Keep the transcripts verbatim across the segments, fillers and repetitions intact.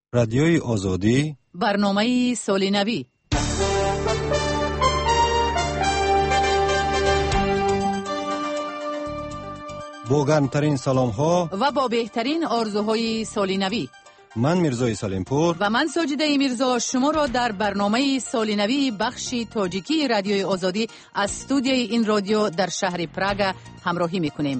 رادیوی آزادی برنامه سالی نوی با گرمترین سلام ها و با بهترین آرزوهای سالی نوی. من میرزای سلیمپور و من ساجده میرزا شما را در برنامه سالی نوی بخشی تاجیکی رادیوی آزادی از استودیوی این رادیو در شهر پراگ همراهی میکنیم.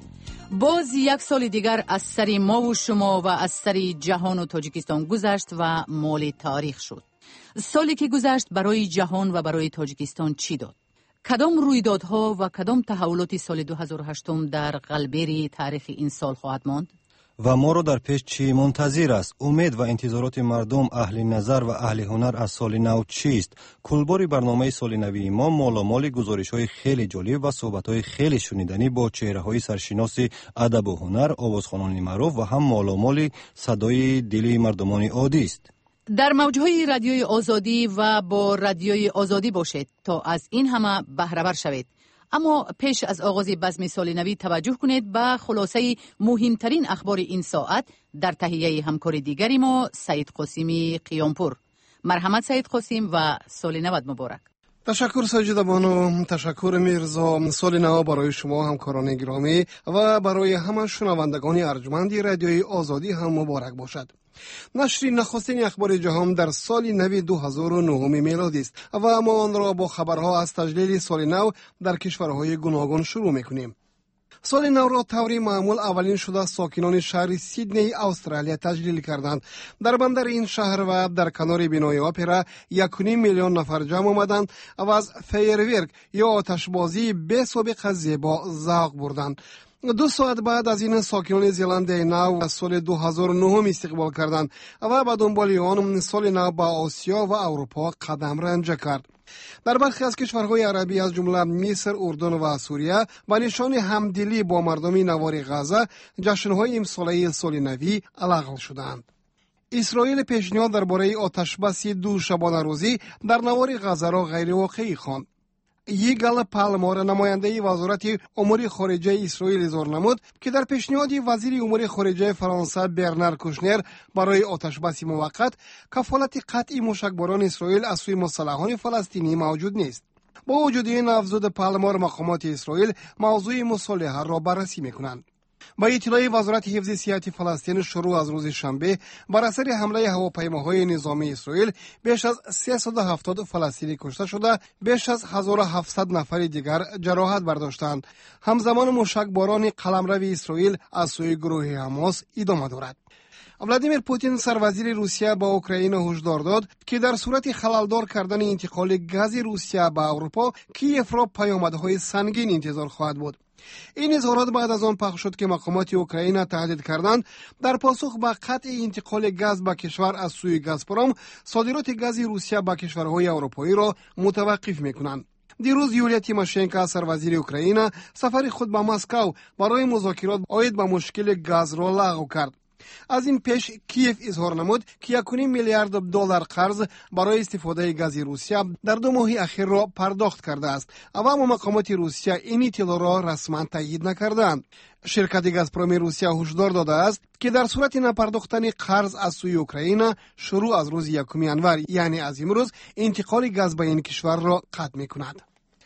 باز یک سال دیگر از سر ما و شما و از سر جهان و تاجیکستان گذشت و مال تاریخ شد. سالی که گذشت برای جهان و برای تاجیکستان چی داد؟ کدام رویدادها و کدام تحولات سال دو هزار و هشت در قلبی تاریخ این سال خواهد ماند؟ و ما رو در پیش چی منتظر است؟ امید و انتظارات مردم، اهل نظر و اهل هنر از سال نو چیست؟ کلباری برنامه سال نوی ما مالامال گزارش‌های خیلی جالب و صحبت‌های خیلی شنیدنی با چهره‌های سرشناس ادب و هنر، آوازخوانان معروف و هم مالامال صدای دل مردمان عادی است. در موجهای رادیوی آزادی و با رادیوی آزادی باشید تا از این همه بهره ور شوید. اما پیش از آغاز بزم سال نوی توجه کنید به خلاصه مهمترین اخبار این ساعت در تهیه همکار دیگری ما سید قاسمی قیامپور. مرحمت سید قاسم و سال نو مبارک. تشکر ساجده بانو، تشکر میرزا. سال نو برای شما همکاران گرامی و برای همه شنوندگان ارجمند رادیوی آزادی هم مبارک باشد. نشر نخستین اخبار جهان در سال نو دو هزار و نه میلادی است و ما آن را با خبرها از تجلیل سال نو در کشورهای گوناگون شروع میکنیم. سال نو را طوری معمول اولین شده ساکنان شهر سیدنی استرالیا تجلیل کردند. در بندر این شهر و در کنار بینای اپرا یک و نیم میلیون نفر جمع آمدند و از فیرورک یا آتشبازی به سابق زیبا ذوق بردند. دو ساعت بعد از این ساکنان زلنده نو از سال دو هزار و نه استقبال کردند و به دنبال آن سال نو به آسیا و اروپا قدم رنجه کرد. در برخی از کشورهای عربی از جمله مصر، اردن و سوریه به نشان همدلی با مردم نوار غزه جشن‌های امساله سال نوی لغو شدند. اسرائیل پیشنهاد درباره آتشبس دو شبانه روزی در نوار غزه را غیر واقعی خواند. یگال پالمور نماینده وزارت امور خارجه اسرائیل اظهار نمود که در پیشنهاد وزیر امور خارجه فرانسه برنار کوشنر برای آتشبس موقت کفالت قطعی موشکباران اسرائیل از سوی مسلحان فلسطینی موجود نیست. با وجود این افزود پالمور مقامات اسرائیل موضوع مصالحه را بررسی میکنند. با اطلاع وزارت حفظ صحت فلسطین شروع از روز شنبه بر اثر حمله هواپیماهای نظامی اسرائیل بیش از سیصد و هفتاد فلسطینی کشته شده، بیش از هزار و هفتصد نفر دیگر جراحت برداشتند. همزمان موشکباران قلمرو اسرائیل از سوی گروه حماس ادامه دارد. ولادیمیر پوتین سروزیر روسیه با اوکراین هشدار داد که در صورت خللدار کردن انتقال گاز روسیه به اروپا کیف را پیامدهای سنگین انتظار خواهد بود. این اظهارات بعد از آن پخش شد که مقامات اوکراین تهدید کردند در پاسخ به قطع انتقال گاز به کشور از سوی گازپروم صادرات گاز روسیه به کشورهای اروپایی را متوقف می‌کنند. دیروز یولیا تیماشنکو سروزیر اوکراین سفر خود به مسکو برای مذاکرات عاید به مشکل گاز را لغو کرد. از این پیش کیف اظهار نمود که یک و نیم میلیارد دلار قرض برای استفاده گاز روسیه در دو ماه اخیر را پرداخت کرده است، اما مقامات روسیه این اطلاع را رسما تایید نکردند. شرکت گازپروم روسیه هشدار داده است که در صورت نپرداختن قرض از سوی اوکراین شروع از روز یکم ژانویه یعنی از امروز انتقال گاز به این کشور را قطع می‌کند.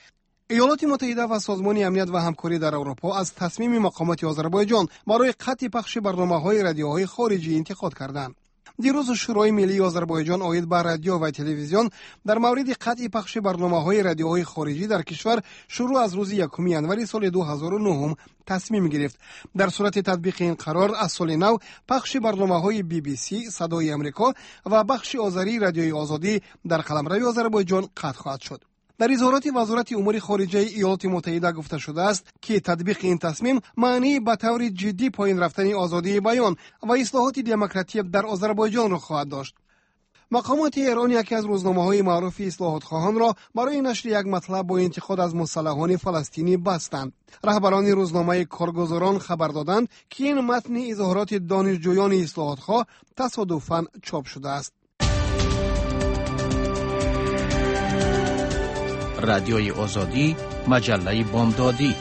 ایالات متحده و سازمان امنیت و همکاری در اروپا از تصمیم مقامات آذربایجان برای قطع پخش برنامه‌های رادیوهای خارجی انتقاد کردند. دیروز شورای ملی آذربایجان عاید به رادیو و تلویزیون در مورد قطع پخش برنامه‌های رادیوهای خارجی در کشور شروع از روز یکم ژانویه سال دو هزار و نه تصمیم گرفت. در صورت تطبیق این قرار از سال نو پخش برنامه‌های بی بی سی، صدای آمریکا و بخش آذری رادیوی آزادی در قلمرو آذربایجان قطع خواهد شد. در اظهارات وزارت امور خارجه ایالات متحده گفته شده است که تطبیق این تصمیم معنی به طور جدی پایین رفتن آزادی بیان و اصلاحات دموکراتی در آذربایجان را خواهد داشت. مقامات ایران یکی از روزنامه‌های معروف اصلاحات خواهان را برای نشر یک مطلب با انتقاد از مسلحان فلسطینی بستند. رهبران روزنامه کارگزاران خبر دادند که این متن اظهارات دانشجویان اصلاحات خواه تصادفاً چاپ شده است. رادیوی آزادی، مجله بامدادی.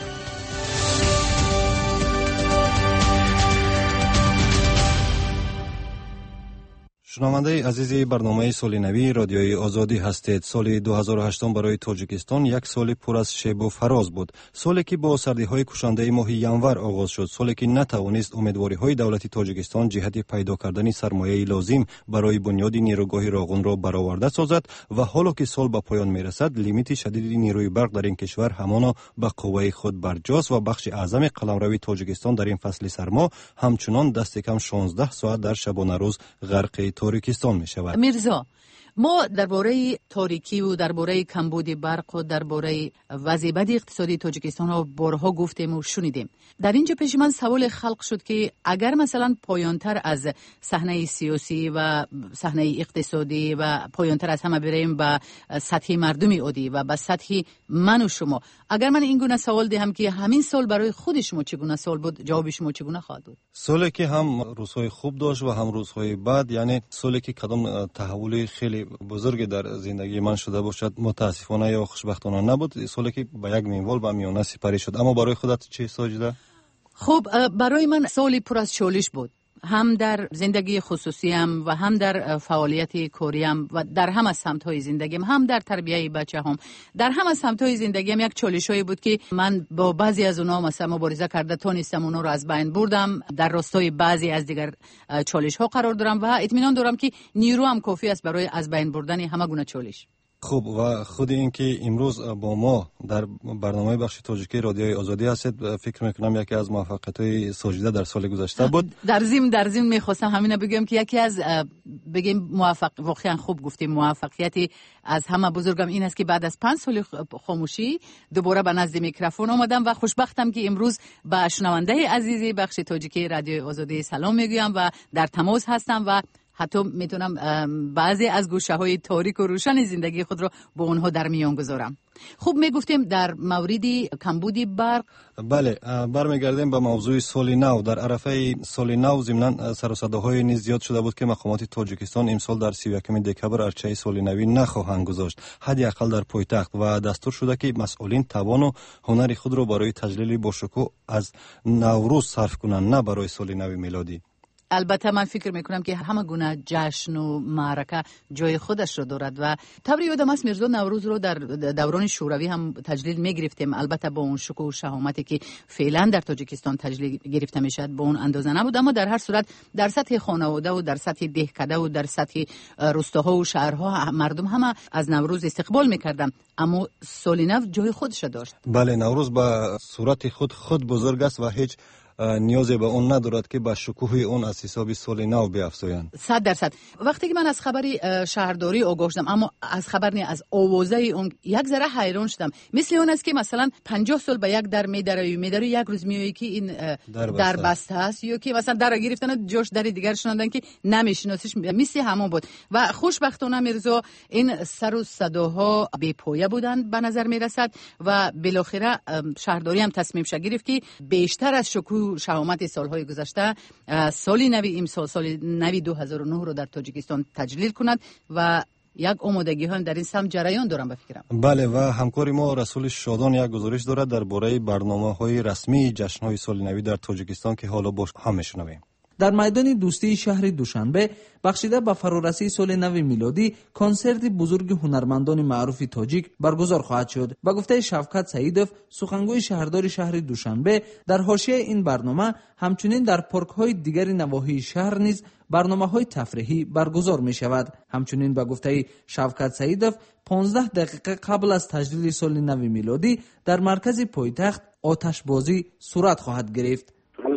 شنونده عزیزی برنامه سال نوی رادیوی آزادی هستید. سال دو هزار و هشت برای تاجیکستان یک سال پر از شیب و فراز بود. سالی که با سردی‌های کشنده ماه ینور آغاز شد، سالی که نتوانست امیدواری‌های دولت تاجیکستان جهت پیدا کردن سرمایه لازم برای بنیاد نیروگاه راغون را برآورده سازد و حالا که سال به پایان میرسد، لیمیت شدید نیروی برق در این کشور همانا به قوه خود برجاست و بخش اعظم قلمرو تاجیکستان در این فصل سرما همچنان دست کم شانزده ساعت در شبانه روز غرق تاریکستان می شود. میرزا، ما درباره تاریکی و درباره کمبود برق و درباره وضع بد اقتصادی تاجیکستان ها بارها گفتیم و شنیدیم. در اینجا پیش من سوال خلق شد که اگر مثلا پایانتر از صحنه سیاسی و صحنه اقتصادی و پایانتر از همه بریم به سطح مردمی عادی و به سطح من و شما، اگر من این گونه سوال دهم که همین سال برای خود شما چگونه سال بود، جواب شما چگونه خواهد بود؟ سالی که هم روزهای خوب داشت و هم روزهای بد، یعنی سالی که کدام تحول خیلی بزرگ در زندگی من شده باشد متاسفانه یا خوشبختانه نبود. سالی که به یک منوال به میانه سپری شد. اما برای خودت چه ساجده؟ خب برای من سالی پر از چالش بود، هم در زندگی خصوصیم و هم در فعالیت کاریم و در همه سمت‌های زندگیم، هم در تربیت بچه‌هام، در همه سمت‌های زندگیم یک چالشی بود که من با بعضی از اونها مثلا مبارزه کرده تونستم اونها رو از بین بردم. در راستای بعضی از دیگر چالش‌ها قرار دارم و اطمینان دارم که نیرو هم کافی است برای از بین بردن همه گونه چالش. خوب، و خود این که امروز با ما در برنامه بخش تاجیکی رادیوی آزادی هستید، فکر میکنم یکی از موفقیت‌های ساجده در سال گذشته بود. در ضمن در ضمن میخواستم همین بگم که یکی از بگیم موفق، واقعا خوب گفتیم، موفقیتی از همه بزرگم این است که بعد از پنج سال خاموشی دوباره به نزد میکروفون آمدم و خوشبختم که امروز به شنونده عزیزی بخش تاجیکی رادیوی آزادی سلام میگویم و در تماس هستم و حتی میتونم بعضی از گوشه های تاریک و روشن زندگی خود را با اونها در میان گذارم. خوب میگفتیم در موردی کمبودی برق. بله، برمیگردیم به موضوع سال نو. در عرفه سال نو ضمن سر و صداهای نیز زیاد شده بود که مقامات تاجیکستان امسال در سی و یکم دکبر ارچه سال نوی نخواهند گذاشت، حداقل در پایتخت، و دستور شده که مسئولین توان و هنر خود را برای تجلیل با شکوه از نوروز صرف کنند، نه برای سال نو میلادی. البته من فکر میکنم که همه گونه جشن و معرکه جای خودش رو دارد و طوری یادم است میرزا نوروز رو در دوران شوروی هم تجلیل میگرفتیم، البته با اون شکوه و شهامتی که فعلا در تاجیکستان تجلیل گرفته میشد با اون اندازه نبود، اما در هر صورت در سطح خانواده و در سطح دهکده و در سطح روستاها و شهرها مردم همه از نوروز استقبال میکردن، اما سال نو جای خودش داشت. بله، نوروز به صورت خود خود بزرگ است و هیچ نیازی به اون ندارد که با شکوه اون از حساب سال نو بیافزایند. صد درصد. وقتی که من از خبر شهرداری آگاه شدم، اما از خبر نه از آوازه اون یک ذره حیران شدم. مثل اون است که مثلا پنجاه سال به یک در میدره میدره یک روز میایی که این در, در بسته است یا که مثلا در گرفتن جوش در دیگر شنوندن که نمیشناسیش، مثل همون بود. و خوشبختانه میرزا این سر و صداها بی پایه بودن به نظر میرسد و بالاخره شهرداری هم تصمیم گرفت که بیشتر از شکوه شهامت سالهای گذشته سال نوی امسال سال نوی دو هزار و نه رو در تاجیکستان تجلیل کند و یک آمادگی هم در این سمت جریان دارم به فکرم. بله، و همکاری ما رسول شادان یک گزارش دارد درباره برنامه‌های رسمی جشن‌های سال نوی در تاجیکستان که حالا باش هم میشنویم. در میدان دوستی شهر دوشنبه بخشیده به فرارسی سال نو میلادی کنسرت بزرگ هنرمندان معروف تاجیک برگزار خواهد شد. با گفته شفقت سعیدوف، سخنگوی شهردار شهر دوشنبه، در حاشیه این برنامه همچنین در پارک‌های دیگر نواحی شهر نیز برنامه‌های تفریحی برگزار می شود. همچنین با گفته شفقت سعیدوف، پانزده دقیقه قبل از تجلیل سال نو میلادی در مرکز پایتخت آتشبازی صورت خواهد گرفت.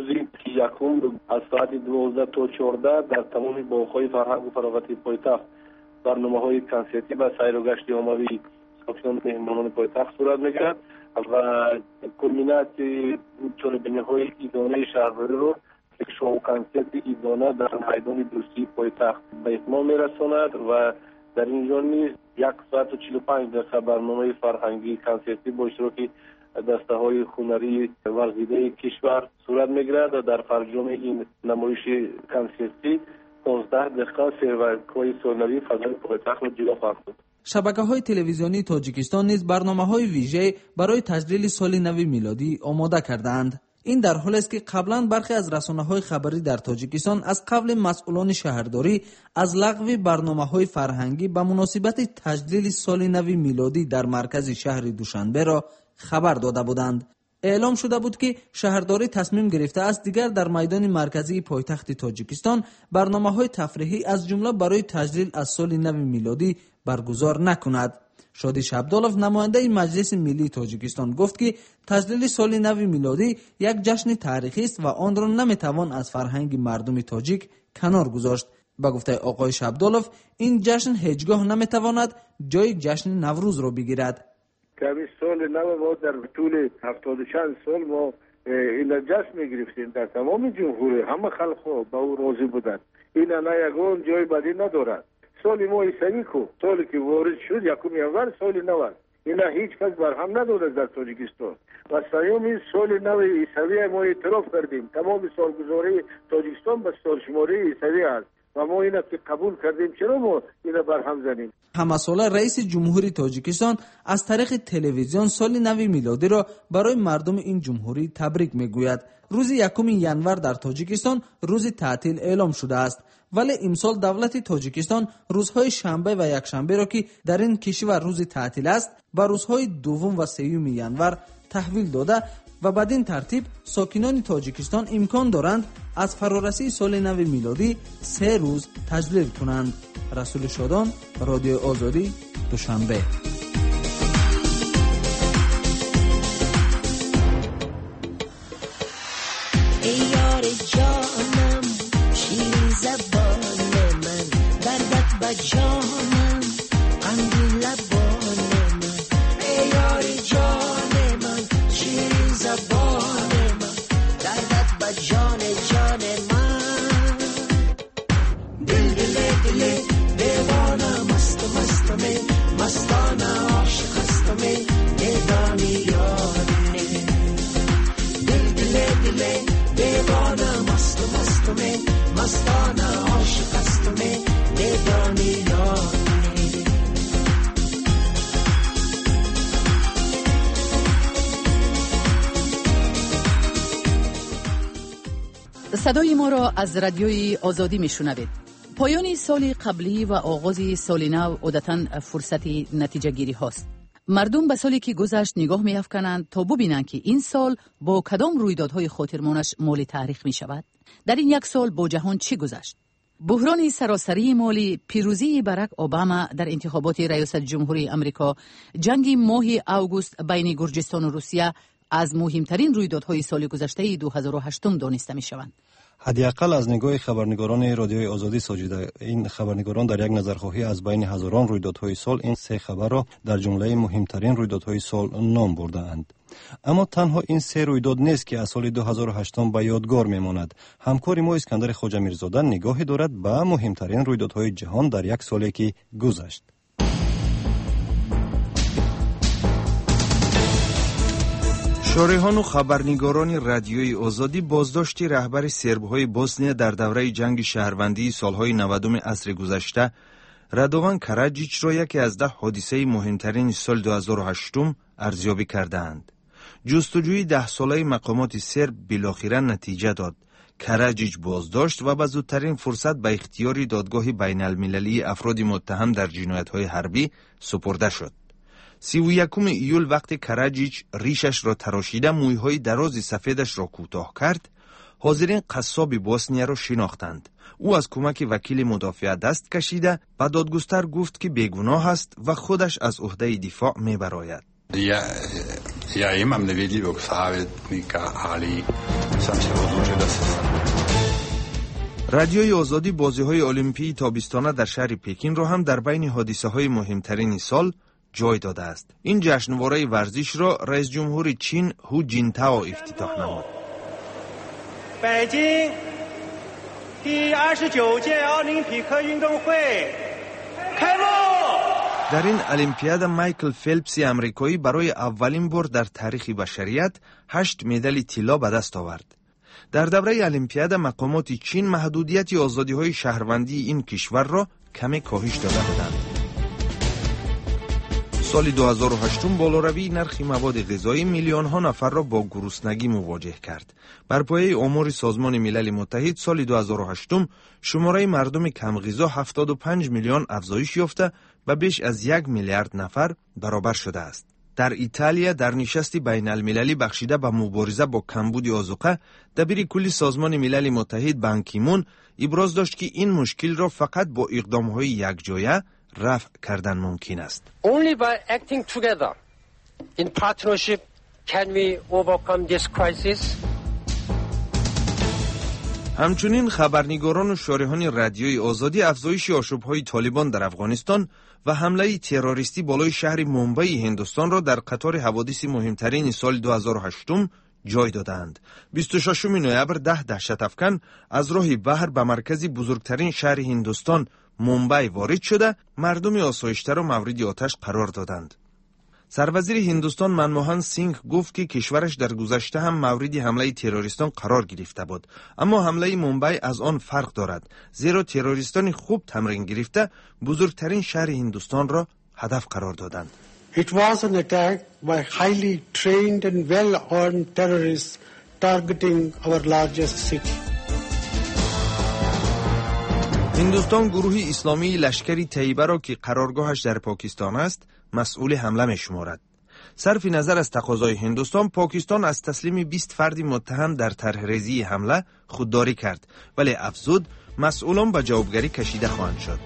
یکم از ساعت دوازده تا چهارده در تمام باغ‌های فرهنگ و فراغتی پایتخت برنامه‌های کنسرتی و سیر و گشت عمومی ساکنان مهمانان پایتخت صورت می‌گیرد و کلمینات جانبینه‌های ایدانه شهرداری رو یک شو کنسرت ایدانه در میدان دوستی پایتخت به اتمام می‌رساند و در اینجا نیز یک ساعت و چهل و پنج دقیقه برنامه فرهنگی کنسرتی با اشتراک دسته های هنری ورزیده کشور صورت میگیرد و در فرجام این نمایش کنسرتی پانزده دقیقه سروک‌های سالنوی فضای پایتخت را جلو خواهد بود. شبکه‌های تلویزیونی تاجیکستان نیز برنامه‌های ویژه برای تجلیل سال نو میلادی آماده کردند. این در حالی است که قبلا برخی از رسانه‌های خبری در تاجیکستان از قبل مسئولان شهرداری از لغو برنامه‌های فرهنگی به مناسبت تجلیل سال نو میلادی در مرکز شهر دوشنبه را خبر داده بودند. اعلام شده بود که شهرداری تصمیم گرفته است دیگر در میدان مرکزی پایتخت تاجیکستان برنامه‌های تفریحی از جمله برای تجلیل از سال نو میلادی برگزار نکند. شادیش عبدالله نماینده مجلس ملی تاجیکستان گفت که تجلیل سال نو میلادی یک جشن تاریخی است و آن را نمیتوان از فرهنگ مردم تاجیک کنار گذاشت. با گفته آقای عبدالله این جشن هیچگاه نمیتواند جای جشن نوروز را بگیرد. که سال نو ما در طول هفتاد و چند سال ما این جشن میگرفتیم در تمام جمهوری، همه خلق با او راضی بودند. این نه یگان جای بدی ندارد. سال ما عیسوی کو سالی که وارد شد یکم ینور سال نو است. این هیچ کس برهم ندارد در تاجیکستان و سیوم سال نو عیسوی ما اعتراف کردیم. تمام سالگزاری تاجیکستان به سال شماره عیسوی است و ما اینا که قبول کردیم، چرا ما اینا برهم زنیم؟ همه ساله رئیس جمهوری تاجیکستان از طریق تلویزیون سال نو میلادی را برای مردم این جمهوری تبریک میگوید. روز یکم ینور در تاجیکستان روز تعطیل اعلام شده است، ولی امسال دولت تاجیکستان روزهای شنبه و یکشنبه را که در این کشور روز تعطیل است به روزهای دوم و سوم ینور تحویل داده و بدین ترتیب ساکنان تاجیکستان امکان دارند از فرارسی سال نو میلادی سه روز تجلیل کنند. رسول شادان، رادیو آزادی، دوشنبه. ای یار جانم شیرین زبان من، دردت به جانم قندی لبان من. ای یار جان من شیرین زبان من، دردت به جان جان من. دل دل دل دیوانه مست مست می، مستانه عاشق است می، میدانی یاری. دل دل دل دیوانه مست مست می، مستانه عاشق است می، میدانی یاری. صدای ما را از رادیوی آزادی میشنوید. پایان سال قبلی و آغاز سال نو عادتاً فرصت نتیجه گیری هاست. مردم به سالی که گذشت نگاه می افکنند تا ببینند که این سال با کدام رویدادهای خاطرمانش مال تاریخ می شود. در این یک سال با جهان چی گذشت؟ بحران سراسری مالی، پیروزی باراک اوباما در انتخابات ریاست جمهوری امریکا، جنگ ماه آگوست بین گرجستان و روسیه از مهمترین رویدادهای سال گذشته دو هزار و هشت دانسته می شوند. حداقل از نگاه خبرنگاران رادیوی آزادی ساجده، این خبرنگاران در یک نظرخواهی از بین هزاران رویدادهای سال این سه خبر را در جمله مهمترین رویدادهای سال نام برده‌اند. اما تنها این سه رویداد نیست که از سال دو هزار و هشت به یادگار میماند. همکار ما اسکندر خواجه میرزاده نگاهی دارد به مهمترین رویدادهای جهان در یک سالی که گذشت. شارحان و خبرنگاران رادیوی آزادی بازداشت رهبر سرب‌های بوسنیا در دوره جنگ شهروندی سالهای نودم عصر گذشته رادوان کاراجیچ را یکی از ده حادثه مهمترین سال دو هزار و هشت ارزیابی کردند. جستجوی ده ساله مقامات سرب بالاخره نتیجه داد. کاراجیچ بازداشت و به زودترین فرصت به اختیار دادگاه بین المللی افراد متهم در جنایت‌های حربی سپرده شد. سی و یکم ایول وقتی کاراجیچ ریشش را تراشیده مویهای دراز سفیدش را کوتاه کرد، حاضرین قصاب بوسنیا را شناختند. او از کمک وکیل مدافع دست کشیده به دادگستر گفت که بیگناه است و خودش از عهده دفاع میبراید. Ja, ja imam nevidljivog savjetnika, ali sam se odlučio da se sam. رادیوی آزادی بازی‌های المپیک تابستانه در شهر پکین را هم در بین حادثه‌های مهمترین سال جای داده است. این جشنواره ورزش را رئیس جمهور چین هو جینتائو افتتاح نمود. 北京第二十九届奥林匹克运动会开幕. در این المپیاد مایکل فلپس امریکایی برای اولین بار در تاریخ بشریت هشت مدال طلا به دست آورد. در دوره المپیاد مقامات چین محدودیت آزادی‌های شهروندی این کشور را کمی کاهش داده بودند. سال دو هزار و هشت بالاروی نرخ مواد غذایی میلیون ها نفر را با گرسنگی مواجه کرد. بر پایه آمار سازمان ملل متحد سال دو هزار و هشت شماره مردم کم غذا هفتاد و پنج میلیون افزایش یافته و بیش از یک میلیارد نفر برابر شده است. در ایتالیا در نشستی بین المللی بخشیده به مبارزه با کمبود آذوقه، دبیر کل سازمان ملل متحد بان کی مون ابراز داشت که این مشکل را فقط با اقدام‌های یکجایه رفع کردن ممکن است. Only by acting together in partnership can we overcome this crisis. همچنین خبرنگاران و شارحان رادیوی آزادی افزایش آشوب‌های طالبان در افغانستان و حمله تروریستی بالای شهر مومبای هندوستان را در قطار حوادث مهمترین سال دو هزار و هشت جای دادند. بیست و ششم نوامبر ده دهشت افکن از راه بحر به مرکز بزرگترین شهر هندوستان مومبای وارد شده، مردم آسایشته را مورد آتش قرار دادند. سروزیر هندوستان منموهن سینگ گفت که کشورش در گذشته هم مورد حمله تروریستان قرار گرفته بود، اما حمله مومبای از آن فرق دارد، زیرا تروریستان خوب تمرین گرفته بزرگترین شهر هندوستان را هدف قرار دادند. It was an attack by highly trained and well-armed terrorists targeting our largest city. هندوستان گروه اسلامی لشکری طیبه را که قرارگاهش در پاکستان است مسئول حمله می شمارد. صرف نظر از تقاضای هندوستان، پاکستان از تسلیم بیست فرد متهم در طرح‌ریزی حمله خودداری کرد، ولی افزود مسئولان به جوابگری کشیده خواهند شد.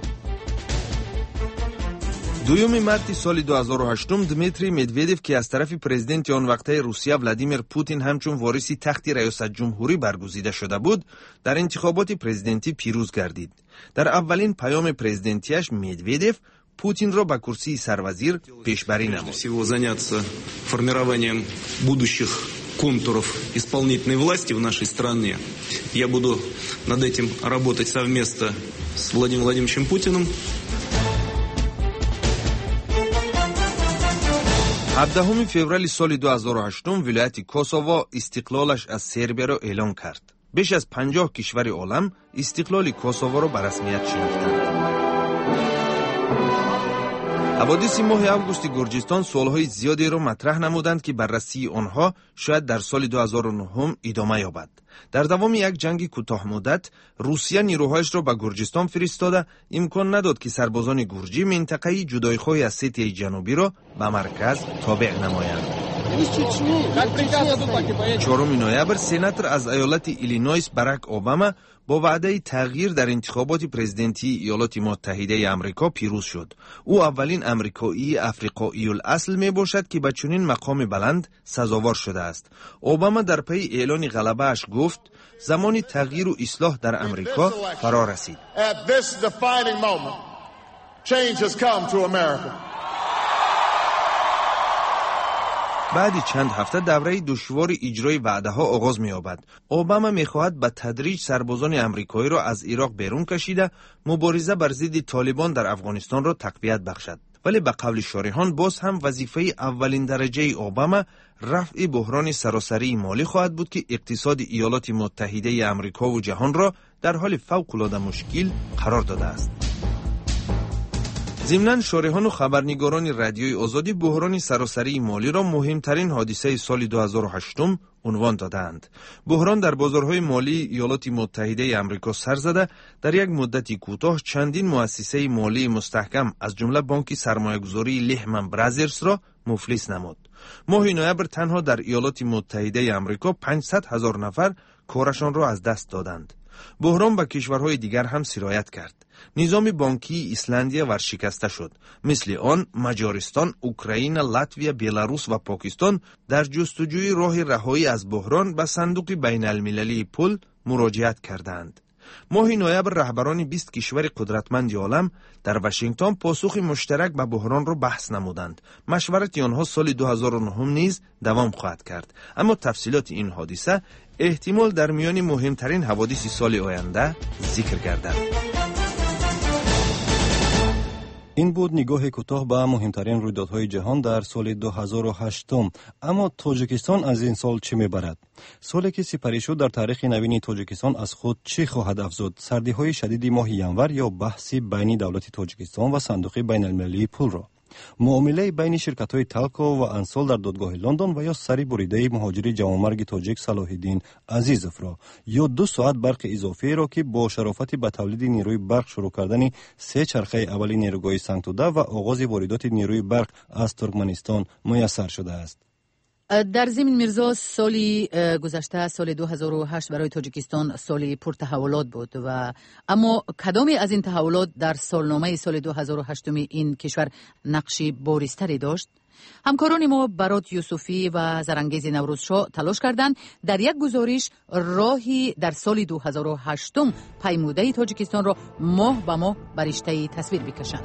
دوم مارس سال دو هزار و هشت دمیتری مدودف که از طرف پرزیدنت آن وقته روسیه ولادیمیر پوتین همچون وارث تخت ریاست جمهوری برگزیده شده بود، در انتخابات پرزیدنتی پیروز گردید. در اولین پیام پرزیدنتیش مدودف پوتین را به کرسی سروزیر پیشبری نمود. формированием будущих контуров исполнительной власти в нашей стране. Я буду над этим работать совместно с Владимиром Владимировичем Путиным. هفدهم فوریه سال دو هزار و هشت ولایت کوسوو استقلالش از سربیا را اعلام کرد. بیش از پنجاه کشور عالم استقلال کوسوو را به رسمیت شناختند. حوادث ماه اوگوست گرجستان سوالهای زیادی را مطرح نمودند که بررسی آنها شاید در سال دو هزار و نه ادامه یابد. در دوام یک جنگ کوتاه مدت روسیه نیروهایش را به گرجستان فرستاده امکان نداد که سربازان گرجی منطقه جدایخواه اسیتیای جنوبی را به مرکز تابع نمایند. چهارم نوامبر سناتور از ایالت ایلینویس باراک اوباما با وعده تغییر در انتخابات پرزیدنتی ایالات متحده آمریکا پیروز شد. او اولین آمریکایی افریقایی الاصل می باشد که به چنین مقام بلند سزاوار شده است. اوباما در پی اعلان غلبه اش گفت زمان تغییر و اصلاح در آمریکا فرا رسید. بعد چند هفته دوره دشوار اجرای وعده ها آغاز می یابد. اوباما می خواهد به تدریج سربازان آمریکایی را از عراق بیرون کشیده مبارزه بر ضد طالبان در افغانستان را تقویت بخشد. ولی به قول شارحان باز هم وظیفه اولین درجه اوباما رفع بحران سراسری مالی خواهد بود که اقتصاد ایالات متحده آمریکا و جهان را در حال فوق‌العاده مشکل قرار داده است. ضمناً شارحان و خبرنگاران رادیوی آزادی بحران سراسری مالی را مهمترین حادثه سال دو هزار و هشت عنوان دادند. بحران در بازارهای مالی ایالات متحده آمریکا سر زده در یک مدتی کوتاه چندین مؤسسه مالی مستحکم از جمله بانک سرمایه‌گذاری لهمن برادرز را مفلس نمود. ماه نوامبر تنها در ایالات متحده آمریکا پانصد هزار نفر کارشان را از دست دادند. بحران به کشورهای دیگر هم سرایت کرد. نظام بانکی ایسلندیا ورشکسته شد. مثل آن مجارستان، اوکراین، لاتویا، بلاروس و پاکستان در جستجوی راه رهایی از بحران به صندوق بین المللی پول مراجعت کردند. ماه نوامبر رهبران بیست کشور قدرتمند عالم در واشنگتن پاسخ مشترک به بحران را بحث نمودند. مشورت آنها سال دو هزار و نه نیز دوام خواهد کرد، اما تفصیلات این حادثه احتمال در میان مهمترین حوادث سال آینده ذکر گردد. این بود نگاه کوتاه به مهمترین رویدادهای جهان در سال دو هزار و هشت. اما تاجیکستان از این سال چه میبرد؟ سالی که سپری شد در تاریخ نوین تاجیکستان از خود چه خواهد افزود؟ سردی‌های شدید ماه ینور یا بحث بین دولت تاجیکستان و صندوق بین المللی پول را؟ معامله بین شرکت‌های تلکو و انسول در دادگاه لندن و یا سری بریده مهاجری جوانمرگ تاجیک صلاح الدین عزیزوف را یا دو ساعت برق اضافی را که با شرافت به تولید نیروی برق شروع کردن سه چرخه اولی نیروگاه سنگتوده و آغاز واردات نیروی برق از ترکمنستان میسر شده است. در ضمن میرزا سالی گذشته سال دو هزار و هشت برای تاجیکستان سالی پر تحولات بود و اما کدامی از این تحولات در سالنامه سال دو هزار و هشت این کشور نقشی بارزتری داشت؟ همکاران ما برات یوسفی و زرانگیز نوروزشاه تلاش کردند در یک گزارش راهی در سال دو هزار و هشت پیموده تاجیکستان را ماه به ماه بر رشته تصویر بکشند.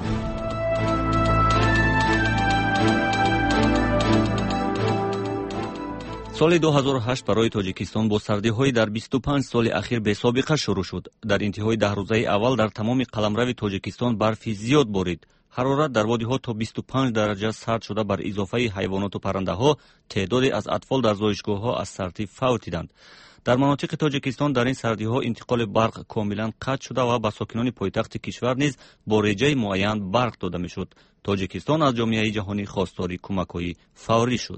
سال دو هزار و هشت برای تاجیکستان با سردی‌های در بیست و پنج سال اخیر بی‌سابقه شروع شد. در انتهای ده روزه اول در تمام قلمرو تاجیکستان برفی زیاد بارید. حرارت در وادی‌ها تا بیست و پنج درجه سرد شده. بر اضافه حیوانات و پرنده‌ها تعدادی از اطفال در زایشگاه‌ها از سردی فوتیدند. در مناطق تاجیکستان در این سردی‌ها انتقال برق کاملا قطع شده و به ساکنان پایتخت کشور نیز با رجای معین برق داده می‌شد. تاجیکستان از جامعه جهانی خواستار کمک‌های فوری شد.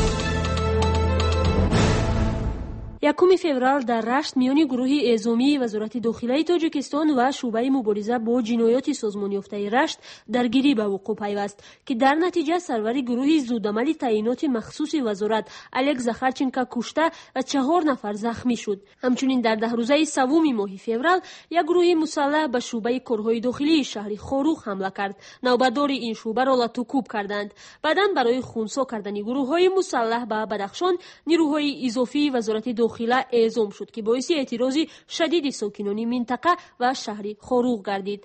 یکم فوریه در رشت میان گروه اعزامی وزارت داخلی تاجیکستان و شعبه مبارزه با جنایات سازمان یافته رشت درگیری به وقوع پیوست که در نتیجه سرور گروه زودعمل تعیینات مخصوص وزارت الک زخرچنکا کشته و چهار نفر زخمی شد. همچنین در ده روزه سوم ماه فوریه یک گروه مسلح به شعبه کارهای داخلی شهر خاروخ حمله کرد. نوبتدار این شعبه را لطوکوب کردند. بعداً برای خونسا کردن گروه‌های مسلح به بدخشان نیروهای اضافی وزارت داخلی اعزام شد که باعث اعتراض شدید ساکنان منطقه و شهر خاروخ گردید.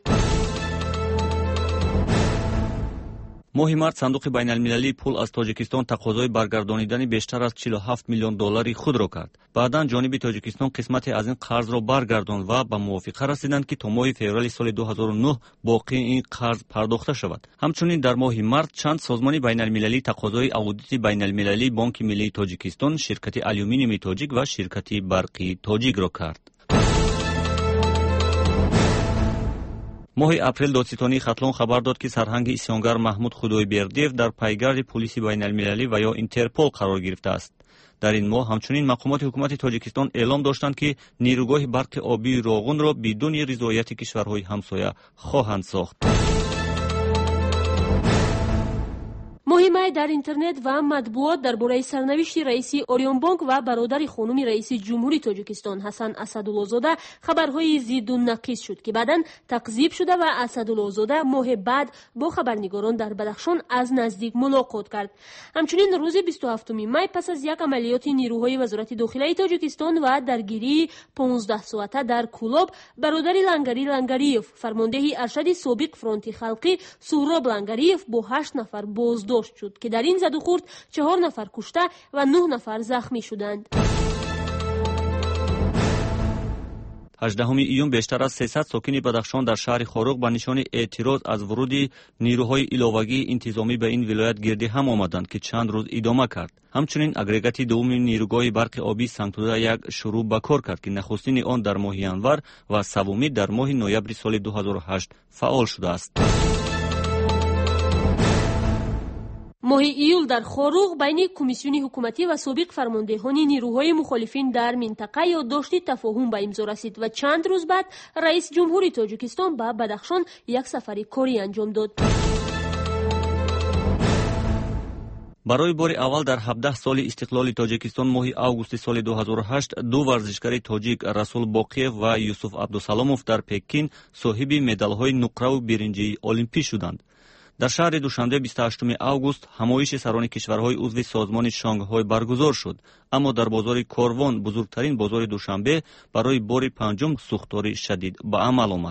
ماه مارس صندوق بین المللی پول از تاجیکستان تقاضای برگردانیدن بیشتر از چهل و هفت میلیون دلاری خود را کرد. بعداً جانب تاجیکستان قسمتی از این قرض را برگرداند و به موافقه رسیدند که تا ماه فوریه سال دو هزار و نه باقی این قرض پرداخته شود. همچنین در ماه مارس چند سازمان بین المللی تقاضای عودت بین المللی بانک ملی تاجیکستان، شرکت آلومینیوم تاجیک و شرکت برقی تاجیک را کرد. ماه اپریل دادستانی خطلان خبر داد که سرهنگ اسیانگر محمود خدایبردیев در پیگرد پلیس بین المللی و یا اینترپول قرار گرفته است. در این ماه همچنین مقامات حکومت تاجیکستان اعلام داشتند که نیروگاه برق آبی راغون را بدون رضایت کشورهای همسایه خواهند ساخت. مهمه در اینترنت و مطبوعات درباره سرنوشت رئیس اوریون بانک و برادر خانم رئیس جمهوری تاجیکستان حسن اسدالله‌زاده خبرهای ضد و نقیض شد که بعداً تکذیب شده و اسدالله‌زاده ماه بعد با خبرنگاران در بدخشان از نزدیک ملاقات کرد. همچنین روز بیست و هفتم می پس از یک عملیات نیروهای وزارت داخلی تاجیکستان و درگیری پانزده ساعته در کولاب، برادر لنگری لنگریف فرمانده ارشد سابق فرانت خلقی سهراب لنگریف با هشت نفر بازداشت شد که در این زد و خورد چهار نفر کشته و نه نفر زخمی شدند. هجدهم ایون بیشتر از سیصد ساکن بدخشان در شهر خاروخ به نشان اعتراض از ورود نیروهای علاوگی انتظامی به این ولایت گرد هم آمدند که چند روز ادامه کرد. همچنین اگریگات دوم نیروگاه برق آبی سنگتوده یک شروع به کار کرد که نخستین آن در ماه ینور و سومی در ماه نوامبر سال دو هزار و هشت فعال شده است. ماه ایول در خاروخ بین کمیسیون حکومتی و سابق فرماندهان نیروهای مخالفین در منطقه یادداشت تفاهم به امضا رسید و چند روز بعد رئیس جمهوری تاجیکستان به بدخشان یک سفر کاری انجام داد. برای بار اول در هفده سال استقلال تاجیکستان ماه آگوست سال دو هزار و هشت دو ورزشکار تاجیک رسول باقیف و یوسف عبدالسلاموف در پکین صاحب مدال‌های نقره و برنجی المپیک شدند. در شهر دوشنبه بیست و هشتم آگوست همایش سران کشورهای عضو سازمان شانگهای برگزار شد، اما در بازار کاروان بزرگترین بازار دوشنبه برای بار پنجم سوختاری شدید به عمل آمد.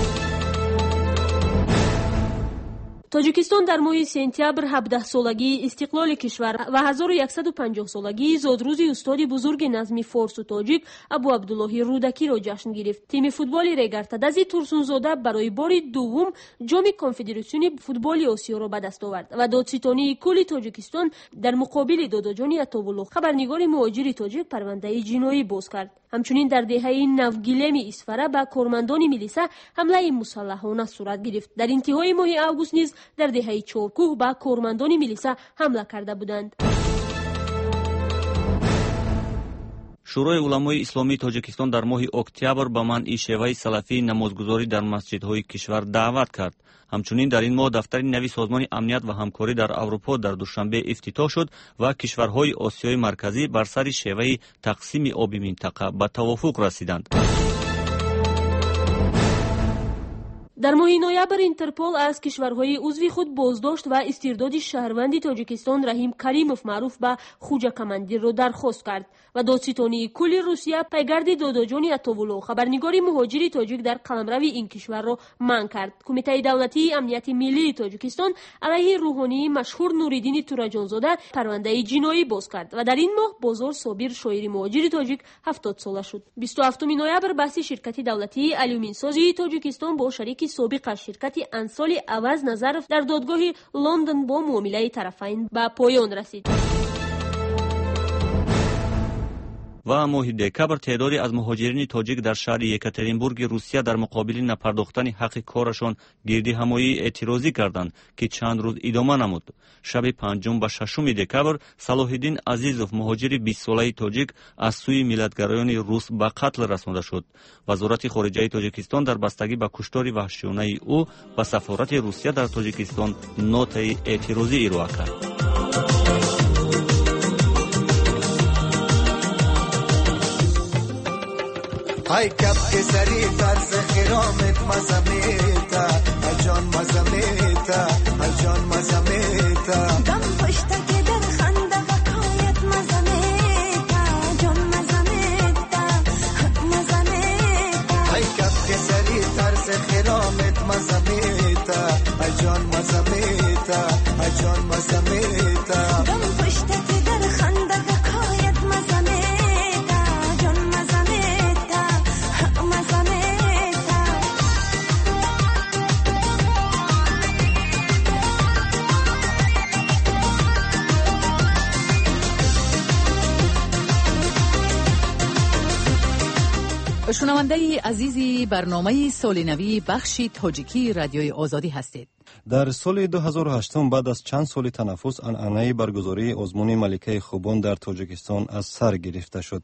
تاجیکستان در ماه سپتامبر هفده سالگی استقلال کشور و هزار و یکصد و پنجاه سالگی زادروز استاد بزرگ نظم فارس و تاجیک ابو عبدالله رودکی را جشن گرفت. تیم فوتبال ریگرتدازی تورسونزاده برای بار دوم جام کنفدراسیون فوتبال آسیا را به دست آورد و دادستانی کل تاجیکستان در مقابل داداجان عطاالله خبرنگار مهاجر تاجیک پرونده جنایی باز کرد. همچنین در دهه نوگیلم اسفره به کارمندان ملیسا حمله مسلحانه صورت گرفت. در انتهای ماه آگوست نیز در دهه چهارکوه به کارمندان میلیسا حمله کرده بودند. шӯрои уламои исломии тоҷикистон дар моҳи октябр ба манъи шеваи салафии намозгузорӣ дар масҷидҳои кишвар даъват кард. ҳамчунин дар ин моҳ дафтари нави созмони амният ва ҳамкорӣ дар аврупо дар душанбе ифтитоҳ шуд ва кишварҳои осиёи марказӣ бар сари шеваи тақсими оби минтақа ба тавофуқ расиданд. дар моҳи ноябр интерпол аз кишварҳои узви худ боздошт ва истирдоди шаҳрванди тоҷикистон Раҳим Каримов маъруф ба Хуҷа командирро дархост кард ва додситонии кулли Русия пайгарди Додоҷони Атовулло хабарнигори муҳоҷири тоҷик дар қаламрави ин кишварро манъ кард. Кумитаи давлатии амнияти миллии Тоҷикистон алайҳи рӯҳонии машҳур Нуриддини Тураҷонзода парвандаи ҷиноӣ боз кард ва дар ин моҳ Бозор Собир шоири муҳоҷири тоҷик ҳафтод сола шуд. бисту ҳафтуми ноябр баҳси ширкати давлатии алюминсозии Тоҷикистон бо шарики собиқа ширкати Ансоли Аваз Назаров дар додгоҳи Лондон бо муомилаи тарафайн ба поён расид. ва моҳи декабр теъдоде аз муҳоҷирини тоҷик дар шаҳри Екатеринбурги Русия дар муқобили напардохтани ҳаққи корашон гирдиҳамоии эътирозӣ карданд, ки чанд рӯз идома намуд. шаби панҷум ба шашуми декабр Салоҳиддин Азизов, муҳоҷири бистсолаи тоҷик, аз сӯи миллатгароёни рус ба қатл расонда шуд. Вазорати хориҷаи Тоҷикистон дар бастагӣ ба куштори ваҳшиёнаи ӯ ба сафорати Русия дар Тоҷикистон нотаи эътирозӣ ироа кард. های کپ که سری طرز خرامت مزمیتا جان مزمیتا جان مزمیتا دم پشت که در خنده حکایت مزمیتا جان مزمیتا مزمیتا های کپ که سری طرز خرامت مزمیتا جان مزمیتا جان مزمیتا دم پشت که در خنده حکایت مزمیتا جان مزمیتا شنونده عزیزی برنامه سال نوی بخش تاجیکی رادیوی آزادی هستید. در سال دو هزار و هشت بعد از چند سال تنفس عنعنه برگزاری آزمون ملکه خوبان در تاجیکستان از سر گرفته شد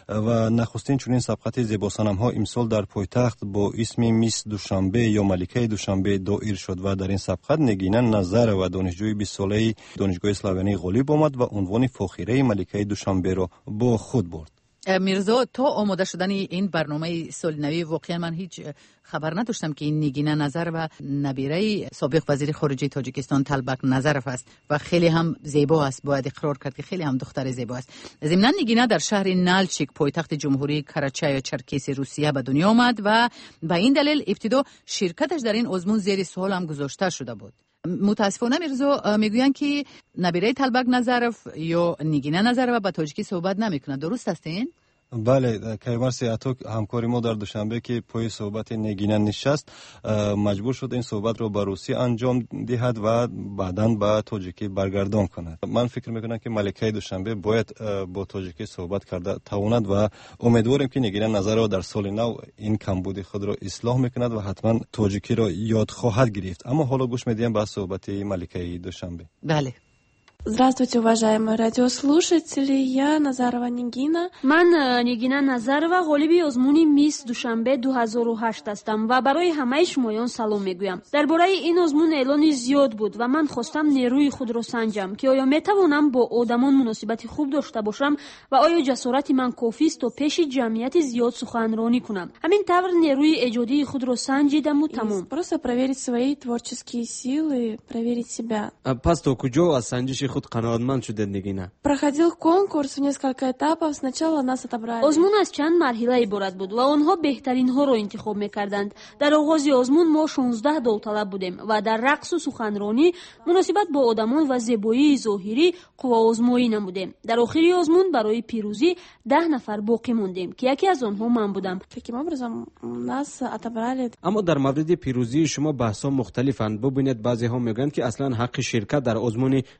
و نخستین چنین سبقت زیباسنم‌ها امسال در پایتخت با اسم میس دوشنبه یا ملکه دوشنبه دایر شد و در این سبقت نگینه نظر و دانشجوی بیست ساله دانشگاه اسلامی غالب آمد و عنوان فاخره ملکه دوشنبه را با خود برد. میرزا، تا آماده شدن این برنامه سال نوی واقعا من هیچ خبر نداشتم که این نگینه نظر و نبیره سابق وزیر خارجه تاجیکستان طلبک نظرف است و خیلی هم زیبا است. باید اقرار کرد که خیلی هم دختر زیبا است. ضمن نگینه در شهر نالچیک پایتخت جمهوری کراچای چرکسی روسیه به دنیا آمد و به این دلیل ابتدا شرکتش در این آزمون زیر سوال هم گذاشته شده بود. متاسفانه میرزا میگویند که نبیره طلبک نظرف یا نگینه نظرف با تاجیکی صحبت نمیکنه. درست است این؟ بله، کیومر سیاتوک همکاری ما در دوشنبه که پای صحبت نگینه نشست مجبور شد این صحبت رو با روسی انجام دهد و بعداً با تاجیکی برگردان کند. من فکر میکنم که ملکه دوشنبه باید با تاجیکی صحبت کرده تواند و امیدواریم که نگینه نظر رو در سال نو این کمبود خود رو اصلاح میکند و حتما تاجیکی رو یاد خواهد گرفت. اما حالا گوش میدیم با صحبت ملکه دوشنبه. بله. Здравствуйте, уважаемые радиослушатели. Я Назарова Нигина. من نگینه نظرова غالبی آزمون میس دوشنبه دو هزار و هشت هستم و برای همه شمایان سلام میگویم. درباره این آزمون اعلانی زیاد بود و من خواستم نیروی خود را سنجم که آیا میتوانم با آدمان مناسبت خوب داشته باشم و آیا جسارت من کافی است تا پیش جمعیت زیاد سخنرانی کنم. همین طور نیروی ایجادی خود را سنجیدم و تمام. Просто проверить свои творческие силы, проверить себя. پس تا کجا از سنجش خود قناعتمند شدید نگینه؟ Проходил конкурс в несколько этапов. Сначала нас отобрали. آزمون از چند مرحله عبارت بود و آنها بهترین ها را انتخاب میکردند. در آغاز آزمون ما شانزده داوطلب بودیم و در رقص و سخنرانی مناسبت با آدمان و زیبایی ظاهری قوا آزمایی نمودیم. در آخر آزمون برای پیروزی ده نفر باقی موندیم که یکی از آنها من بودم. Таким образом нас отобрали. اما در مورد پیروزی شما بحث‌ها مختلفند. ببینید بعضی ها میگن که اصلا حق شرکت در آزمون میس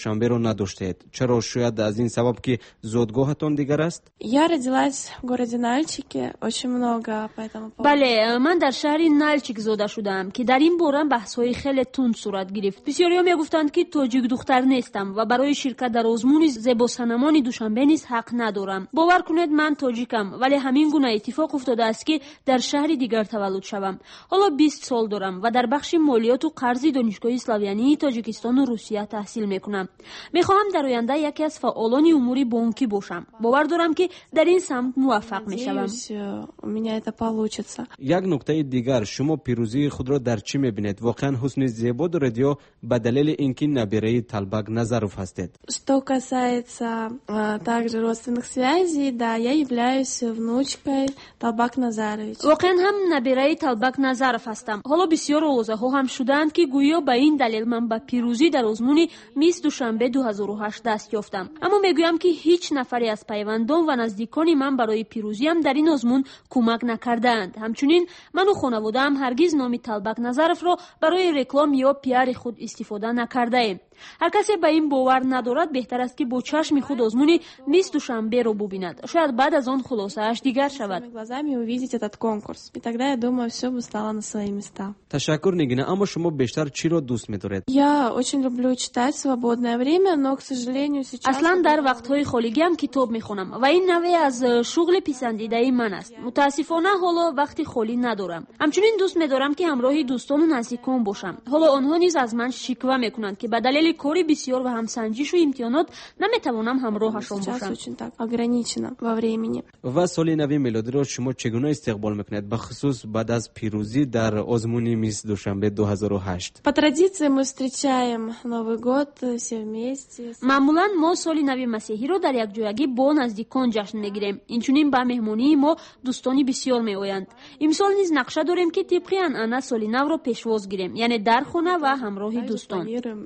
душанбе ро надоштед. чаро шояд аз ин сабаб ки зодгоҳатон дигар аст? Я родилась в городе Нальчике, очень много по этому поводу. бале, ман дар шаҳри Налчик зода шудам ки дар ин бора баҳсҳои хеле тунд сурат гирифт. бисёриҳо мегуфтанд ки тоҷик духтар нестам ва барои ширкат дар озмуни зебосанамони душанбе низ ҳақ надорам. бовар кунед, ман тоҷикам, вале ҳамин гуна иттифоқ уфтодааст ки дар шаҳри дигар таваллуд шавам. ҳоло бист сол дорам ва дар бахши молиёту қарзи донишгоҳи славянии тоҷикистону русия таҳсил мекунам. мехоҳам дар оянда яке аз фаъолони умури бонкӣ бошам. бовар дорам ки дар ин самт муваффақ мешавам. У меня это получится. як нуктаи дигар, шумо пирӯзии худро дар чӣ мебинед? воқеан ҳусни зебо доред ё ба далели ин ки набираи Талбак Назаров ҳастед? Что касается а, также родственных связей, да, я являюсь внучкой Талбак Назаровича. воқеан ҳам набираи Талбак Назаров ҳастам. ҳоло бисёр овозаҳо ҳам шудаанд ки гӯё ба ин далел ман ба пирӯзӣ дар озмуни мисс Душанбе дуҳазору ҳашт даст ёфтам. аммо мегӯям ки ҳеҷ нафаре аз пайвандон ва наздикони ман барои пирӯзиам дар ин озмун кӯмак накардаанд. ҳамчунин ману хонаводаам ҳаргиз номи Талбак Назаровро барои реклом ё пиари худ истифода накардаем. ҳар касе ба ин бовар надорад, беҳтар аст ки бо чашми худ озмуни мисс Душанберо бубинад. шояд баъд аз он хулосааш дигар шавад. Глазами увидеть этот конкурс. И тогда, я думаю, все бы стало на свои места. ташаккур Нигина, аммо шумо бештар чиро дӯст медоред? Я очень люблю читать в свободное время, но, к сожалению, сейчас... аслан дар вақтҳои холигиам китоб мехонам ва ин навъе аз шуғли писандидаи ман аст. мутаассифона ҳоло вақти холӣ надорам. ҳамчунин дӯст медорам ки ҳамроҳи дӯстону наздикон бошам. ҳоло онҳо низ аз ман шиква мекунанд ки ба далели кори бисёр ва ҳамсанҷишу имтиҳонот наметавонам ҳамроҳашон бошам. Очень так ограничено во времени. ва соли нави милодиро шумо чӣ гуна истиқбол мекунед, бахусус баъд аз пирӯзӣ дар озмуни мисс Душанбе дуҳазору ҳашт? По традиции мы встречаем Новый год все вместе. маъмулан мо соли нави масеҳиро дар якҷоягӣ бо наздикон ҷашн мегирем. инчунин ба меҳмонии мо дӯстони бисёр меоянд. имсол низ нақша дорем ки тибқи анъана соли навро пешвоз гирем, яъне дар хона ва ҳамроҳи дӯстон.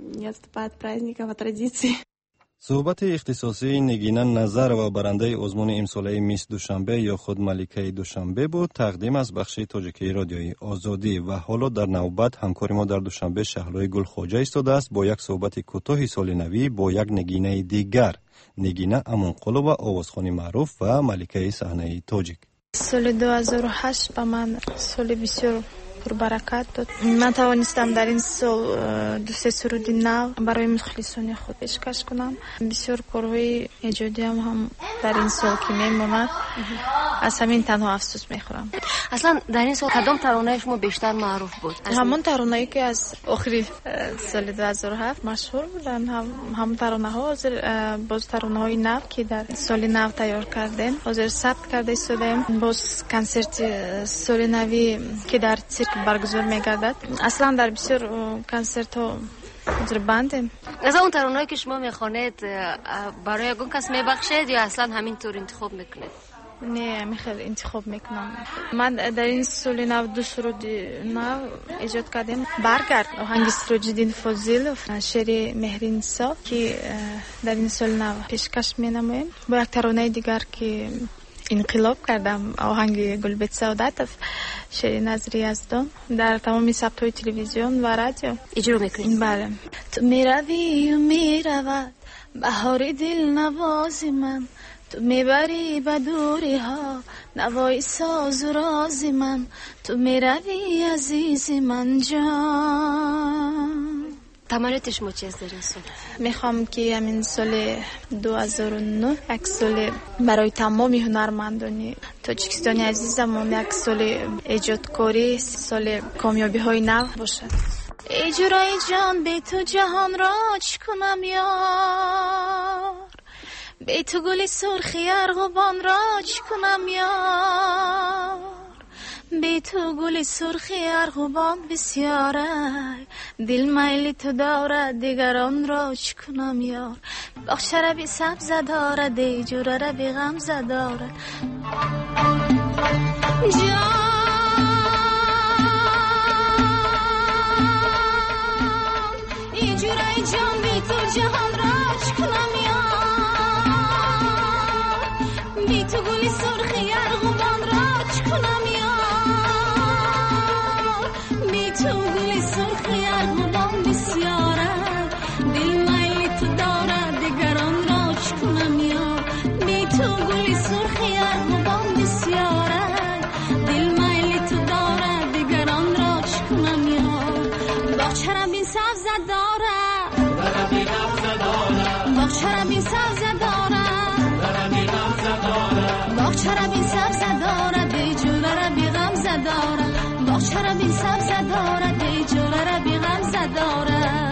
суҳбати ихтисосии Нигина Назарова, барандаи озмуни имсолаи мисс Душанбе ё худ Маликаи Душанбе буд, тақдим аз бахши тоҷикии радиои Озодӣ. ва ҳоло дар навбат ҳамкори мо дар Душанбе Шаҳлои Гулхоҷа истодааст бо як суҳбати кӯтоҳи солинавӣ бо як нигинаи дигар, Нигина Амонқулова, овозхони маъруф ва маликаи саҳнаи тоҷик. соли дуҳазору ҳашт ба ман соли бисёр пурбаракат буд. ман тавонистам дар ин сол дусе суруди нав барои мухлисони худ пешкаш кунам. бисёр корҳои эҷодиам ҳам дар ин сол ки мемонад, аз ҳамин танҳо афсӯс мехӯрам. аслан дар ин сол кадом таронаи шумо бештар маъруф буд? ҳамон таронае ки аз охири соли дуҳазору ҳафт машҳур буданд, ҳамон таронаҳо ҳозир боз таронаҳои нав ки дар соли нав тайёр кардем ҳозир сабт карда истодаем. боз консерти соли навӣ ки дар цирк баргузор мегардад. аслан дар бисёр консертҳо ҳозир бандем. аз он таронае ки шумо мехонед барои ягон кас мебахшед ё аслан ҳамин тур интихоб мекунед? не, мехел интихоб мекунам. ман дар ин соли нав ду суруди нав эҷод кардем. баргард оҳанги Сироҷиддин Фозилов, шеъри Меҳринисо ки дар ин соли нав пешкаш менамоем. бо як таронаи дигар ки инқилоб кардам, оҳанги Гулбет Саодатов, шеъри Назри Яздон, дар тамоми сабтҳои телевизион ва радио иҷро мекунед. бале. ту меравию меравад баҳори дилнавози ман, ту мебарӣ ба дуриҳо навои созу рози ман, ту меравӣ азизи ман ҷон. таманияти шумо чиест дар ин сол? мехоҳам ки ҳамин соли дуҳазору нӯҳ як соли барои тамоми ҳунармандони тоҷикистони азизамон як соли эҷодкорӣ, соли комёбиҳои нав бошад. эй ҷураи ҷон, бе ту ҷаҳонро чӣ кунам ёр, бе ту гули сурхи арғубонро чӣ кунам ёр, бе ту гули сурхи арғубон бисёрай, дил майли ту дорад дигаронро чӣ кунам ёр, боғчара би сабза дорад, эй ҷурара би ғамза дорад. ای جورای جان بی تو جهان را چه کنم یار، بی تو گلی سرخی ارغوان را چه کنم یار، بی تو گلی سرخی ارغوان بسیاره، دل میلی تو دار سبز داره باغچه را بین سبز داره باغچه را بین سبز داره دی جلوه را بی غمزه داره باغچه را بین سبز داره دی جلوه را بی غمزه داره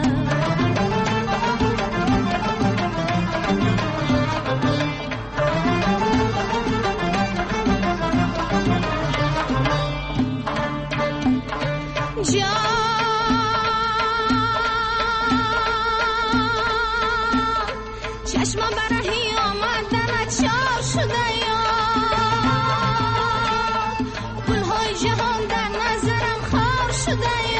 چشمم برهی آمدن چار شده یا پلهای جهان در نظرم خار شده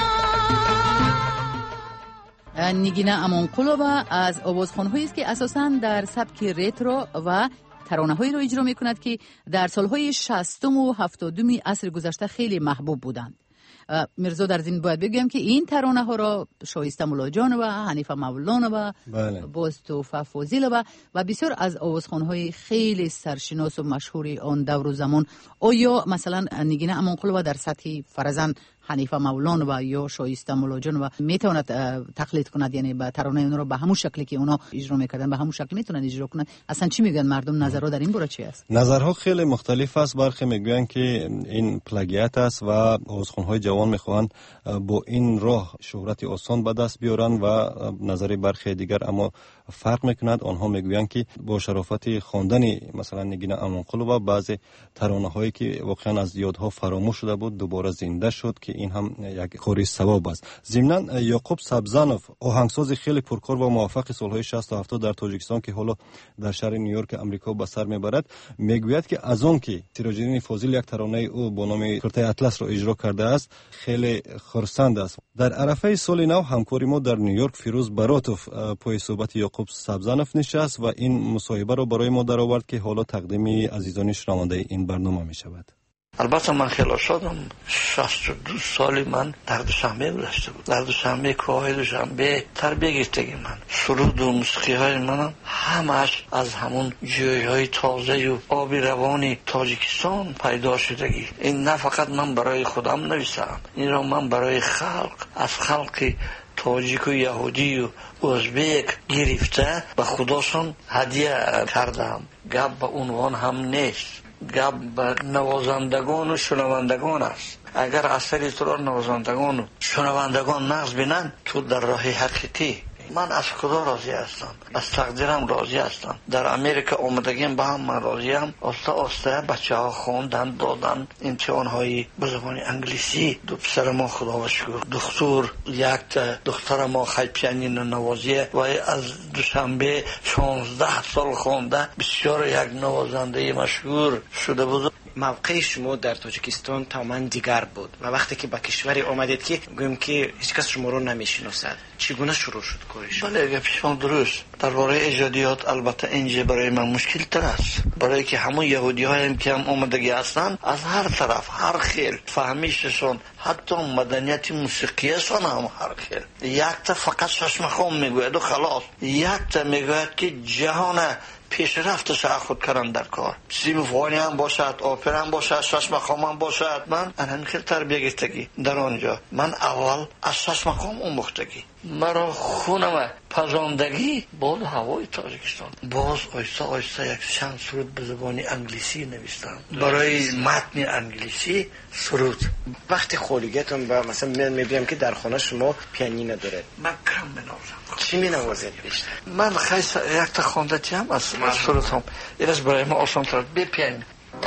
یا. نگینه امانقلوبا از آوازخوان‌هایی است که اساساً در سبک ریترو و ترانه‌هایی را اجرا می‌کند که در سال‌های شصتم و هفتادم عصر گذشته خیلی محبوب بودند. مرزا در زین باید بگم که این ترانه ها را شایسته ملاجان و حنیفه مولانا و بله. باز توفه فاضل و و بسیار از آوازخوان های خیلی سرشناس و مشهور آن دور و زمان. آیا مثلا نگینه امانقلوبا در سطح فرزن حنیفه مولانا و یا شایسته ملاجان و میتواند تقلید کند، یعنی به ترانه اون رو به همون شکلی که اونا اجرا میکردن به همون شکل میتونن اجرا کنند؟ اصلا چی میگن مردم؟ نظرها در این باره چی است؟ نظرها خیلی مختلف است. برخی میگویند که این پلاگیات است و آوازخوان‌های جوان میخواهند با این راه شهرت آسان به دست بیارن و نظر برخی دیگر اما فرق میکند. آنها میگویند که با شرافت خواندن مثلا نگینه امانقلوبا بعضی ترانه‌هایی که واقعا از یادها فراموش شده بود دوباره زنده شد که این هم یک کاری ثواب است. ضمناً یعقوب سبزانوف آهنگساز خیلی پرکار و موفق سالهای شصت و هفتاد در تاجیکستان که حالا در شهر نیویورک امریکا به سر میبرد میگوید که از آن که سیراج‌الدین فاضل یک ترانه او با نام کرته اطلس را اجرا کرده است خیلی خرسند است. در عرفه سال نو همکاری ما در نیویورک فیروز براتوف پای صحبت یعقوب سبزانوف نشست و این مصاحبه را برای ما درآورد که حالا تقدیم عزیزان شنونده این برنامه می شود. البته من خیلی شدم. شصت و دو سالی من در دوشنبه گذشته بود. در دوشنبه کوه دوشنبه تربیه گرفتگی من سرود و موسیقی های من همش از همون جوی های تازه و آبی روانی تاجیکستان پیدا شدگی. این نه فقط من برای خودم نویسم، این را من برای خلق از خلقی تاجیک و یهودی و ازبک گرفته به خداشون هدیه کردم. گپ به عنوان هم نیست، گپ به نوازندگان و شنوندگان است. اگر اثری تو را نوازندگان و شنوندگان نقص بینن تو در راه حقیقی. من از خدا راضی هستم، از تقدیرم راضی هستم. در امریکا اومدگیم به هم من راضیم. آسته آسته بچه ها خوندن دادن امتحان های به زبان انگلیسی. دو پسر ما خدا و شکر دکتر، یک دختر ما خیلی پیانین نوازیه و از دوشنبه شانزده سال خونده بسیار یک نوازنده مشهور شده بود. موقع شما در تاجیکستان تماما دیگر بود و وقتی که به کشوری آمدید که گویم که هیچ کس شما رو نمیشناسد، چگونه شروع شد کارش؟ بله گپشون درست. درباره ایجادیات البته اینجا برای من مشکل تر است، برای که همون یهودی هایی که هم اومدگی هستن از هر طرف هر خیل فهمیششون، حتی مدنیت موسیقیشون هم هر خیل. یک تا فقط ششمخون میگوید و خلاص، یک تا میگوید که جهان پیشرفتش خود کردن در کار. سیمفونی هم باشد، اپرا هم باشد، ششمخام هم باشد. من الان خیلی تربیه گرفتگی در آنجا. من اول از ششمخام اومختگی، مرا خونم پزاندگی باز هوای تاجیکستان. باز آیسته آیسته یک چند سرود به زبان انگلیسی نوشتم برای متن انگلیسی سرود. وقتی خالیگتون با مثلا میبینم که در خانه شما پیانینو داره، من کم بنوازم. چی مینوازید بیشتر؟ من خیلی یک تا خواندتی هم از سرود هم ایرش برای ما آسان تر به پیانین.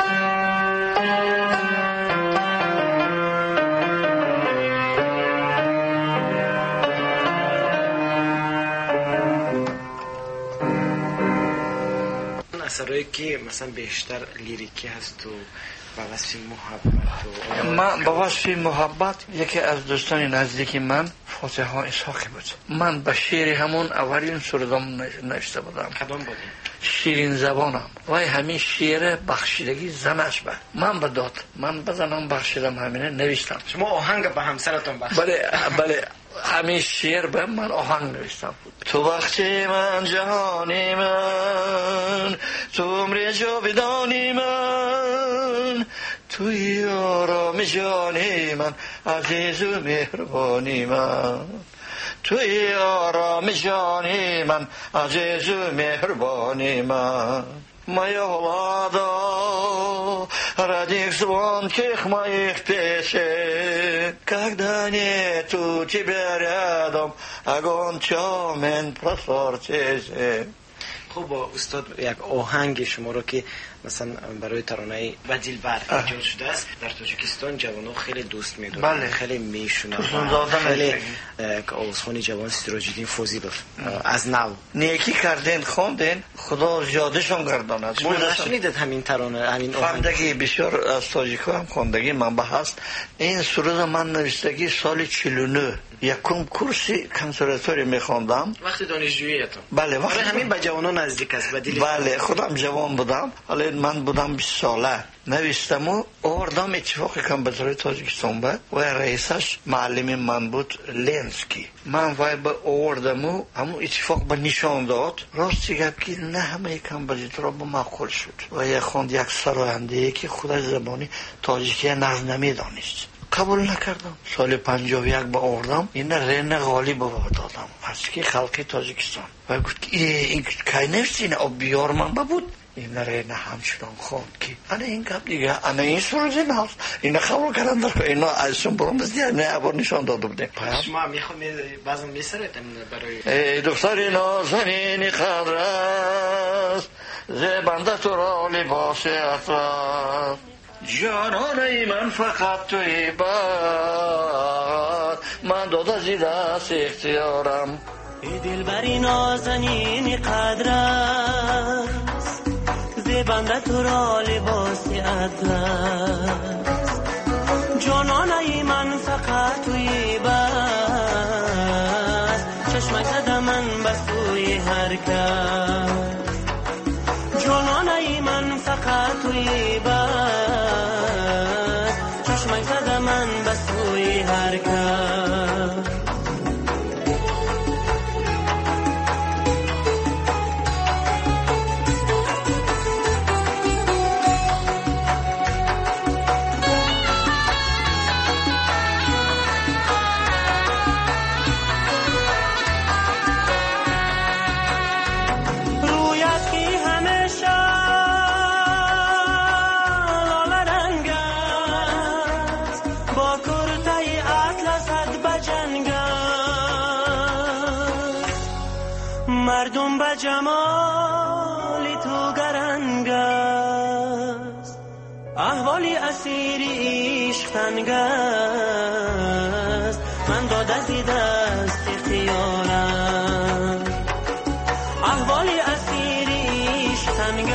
اثرایی که مثلا بیشتر لیریکی هست و با وصف محبت و من با وصف محبت یکی از دوستان نزدیکی من فاتحه اسحاقی بود. من به شعر همون اولین سرودم نوشته بودم. کدام بودی؟ شیرین زبانم و همین شعر بخشیدگی زنش به من به داد. من بزنم بخشیدم همینه نوشتم. شما آهنگ به همسرتون بخشید؟ بله بله همین شعر به من آهنگ نوشتم. تو بخشی من جهانی من، تو عمر جاودانی من، توی آرام جانی من عزیز و مهربانی من توی آرام جانی من عزیز و مهربانی من моя влада ради звонких моих песен когда нету тебя рядом огонь темен просортезе. خوب استاد یک آهنگ شما رو که مثلا برای ترانه و دلبر ایجاد شده است در تاجیکستان جوانان خیلی دوست می‌دارن بله. خیلی میشونن خیلی آوازخوان جوان سراج الدین فوزیلوف از نو نیکی کردین خوندین خدا زیادشون گرداند. شما نشنیدید همین ترانه همین خواندگی بسیار از تاجیک‌ها هم خواندگی منبع هست. این سرود من نوشتگی سال چهل و نه یکم کورسی کنسرواتوری می‌خوندم وقتی دانشجوییتون. بله وقتی همین به جوانان نزدیک است. بله خودم جوان بودم حالا من بودم بیست ساله نوشتم و آوردم اتفاقی کم به طور تاجیکستان بود و رئیسش معلم من بود لنسکی من وای به آوردم و همون اتفاق به نشان داد راستی گپ که نه همه کمبازیترها به معقول شد و یک خوند یک سراینده که خودش زبانی تاجیکی نظم نمیدانست قبول نکردم. سال پنجاه و یک با آوردم این رن غالب با دادم از که خلق تاجیکستان و گفت این که نفس این آب بیار من بود این رن همچنان خواند که انا این گپ دیگه انا این سروز این هست این قبول کردم در اینا ازشون برام بزدی نه ابار نشان داده بوده. شما میخوام بعضا میسرید برای ای دختر نازنین قدر است زبنده تو را لباس اطراف جانانه من فقط توی باد من داده زیده است اختیارم ای دلبری نازنین قدر است زبنده تو را لباس اطلس جانانه من فقط توی باد چشمک زده من به سوی هر کس جانانه من فقط توی باد چشمک زده من به سوی هر کس مردم به جمالی تو گرنگ است احوالی اسیری عشق تنگ است من داده زیده است اختیارم احوالی اسیری عشق تنگ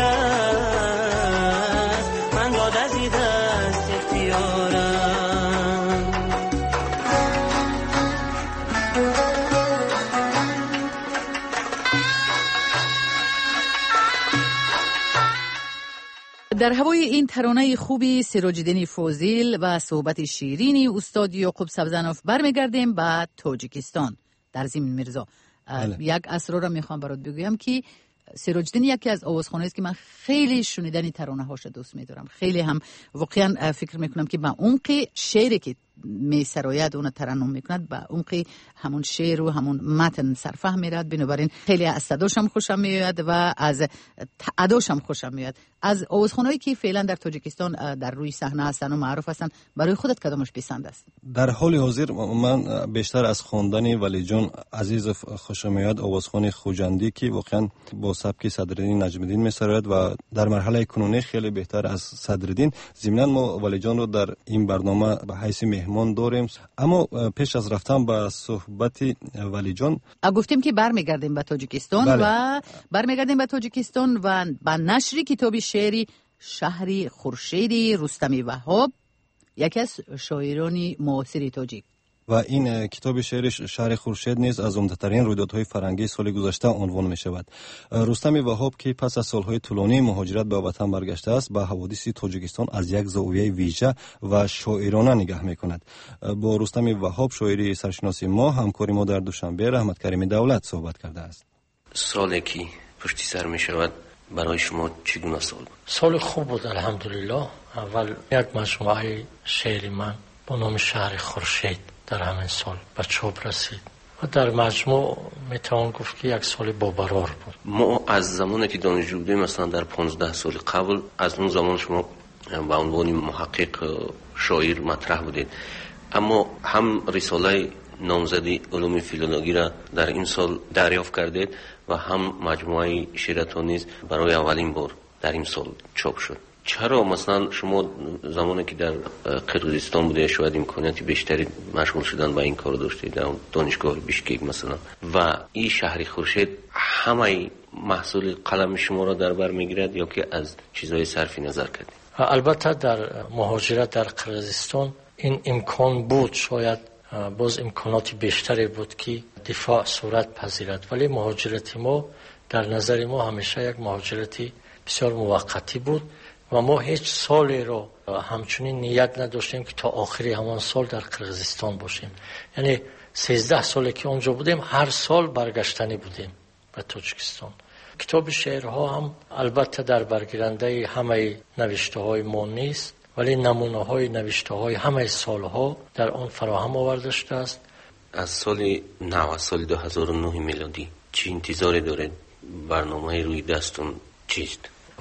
است من داده زیده است اختیارم در هوای این ترانه خوبی سراج الدین فوزیل و صحبت شیرینی استاد یعقوب سبزنوف برمیگردیم به تاجیکستان. در ضمن میرزا یک اسرار را میخوام برات بگویم که سراج الدین یکی از آوازخوانایی است که من خیلی شنیدن ترانه هاش دوست میدارم. خیلی هم واقعا فکر میکنم که با عمق شعری که می سراید اون ترنم میکند با عمق همون شعر و همون متن سرفهم میرد. بنابراین خیلی از صداش هم خوشم میاد و از اداش هم خوشم میاد. از آوازخوانایی که فعلا در تاجیکستان در روی صحنه هستن و معروف هستن برای خودت کدامش پسند است؟ در حال حاضر من بیشتر از خواندن ولی جان عزیز خوشم میاد آوازخوان خوجندی که واقعا با سبک صدرالدین نجم الدین میسراید و در مرحله کنونی خیلی بهتر از صدرالدین. ضمن ما ولی جان رو در این برنامه به حیث مهمان داریم. اما پیش از رفتن به صحبت ولی جان گفتیم که برمیگردیم به تاجیکستان. بله. و برمیگردیم به تاجیکستان و با نشر کتاب شعری شهری خورشیدی رستمی وهاب یکی از شاعران معاصر تاجیک و این کتاب شعر شهر خورشید نیز از عمده‌ترین رویدادهای فرهنگی سال گذشته عنوان می شود. رستم وهاب که پس از سالهای طولانی مهاجرت به وطن برگشته است به حوادث تاجیکستان از یک زاویه ویژه و شاعرانه نگاه می کند. با رستم وهاب شاعری سرشناس ما همکاری ما در دوشنبه رحمت کریمی دولت صحبت کرده است. سالی که پشت سر می شود برای شما چگونه سال بود؟ سال خوب بود الحمدلله. اول یک مجموعه شعری من با نام شهر خورشید در همین سال به چاپ رسید و در مجموع میتوان گفت که یک سال باقرار بود. ما از زمانی که دانشجو بودیم مثلا در پانزده سال قبل، از اون زمان شما به عنوان محقق شاعر مطرح بودید، اما هم رساله نامزدی علوم فیلولوژی را در این سال دریافت کردید و هم مجموعه شعرتان نیز برای اولین بار در این سال چاپ شد. چرا مثلا شما زمانی که در قرقیزستان بوده شاید امکاناتی بیشتری مشغول شدن با این کار داشتید، در دانشگاه بیشکک مثلا، و این شهر خورشید همه محصول قلم شما را در بر میگیرد یا که از چیزهای صرفی نظر کردید؟ البته در مهاجرت در قرقیزستان این امکان بود، شاید باز امکانات بیشتری بود که دفاع صورت پذیرد، ولی مهاجرت ما در نظر ما همیشه یک مهاجرتی بسیار موقتی بود و ما هیچ سالی رو همچنین نیت نداشتیم که تا آخری همان سال در قرقیزستان باشیم. یعنی سیزده سالی که اونجا بودیم هر سال برگشتنی بودیم به تاجیکستان. کتاب شعرها هم البته در برگیرنده همه نوشته های ما نیست، ولی نمونه های نوشته های همه سالها در آن فراهم آورده شده است. از سال نو، سال دو هزار و نه میلادی چی انتظاری دارید؟ برنامه روی دستون چیست؟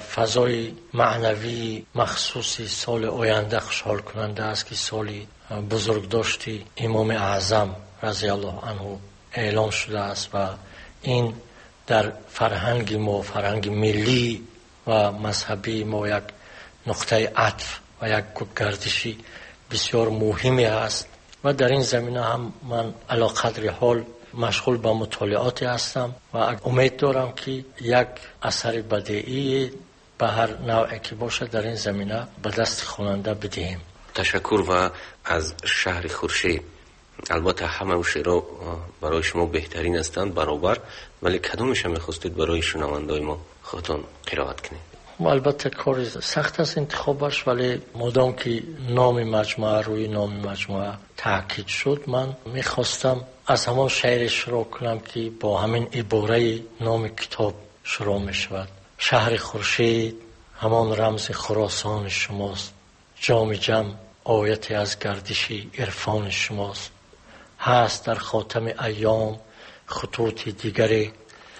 فضای معنوی مخصوصی سال آینده خوشحال کننده است که سالی بزرگ داشتی امام اعظم رضی الله عنه اعلان شده است و این در فرهنگ ما، فرهنگ ملی و مذهبی ما، یک نقطه عطف و یک گردشی بسیار مهمی است و در این زمینه هم من علی قدر حال مشغول به مطالعاتی هستم و امید دارم که یک اثر بدیعی به هر نوعی که باشه در این زمینه به دست خواننده بدهیم. تشکر. و از شهر خورشید، البته همه شعرها برای شما بهترین هستند برابر، ولی کدومش هم می‌خواستید برای شنونده‌های ما خودتون قرائت کنید؟ البته کار سخت است انتخابش، ولی مادام که نام مجموعه روی نام مجموعه تاکید شد، من میخواستم از همان شعر شروع کنم که با همین عباره نام کتاب شروع می شود. شهر خورشید همان رمز خراسان شماست، جام جم آیت از گردشی عرفان شماست. هست در خاتم ایام خطوط دیگری،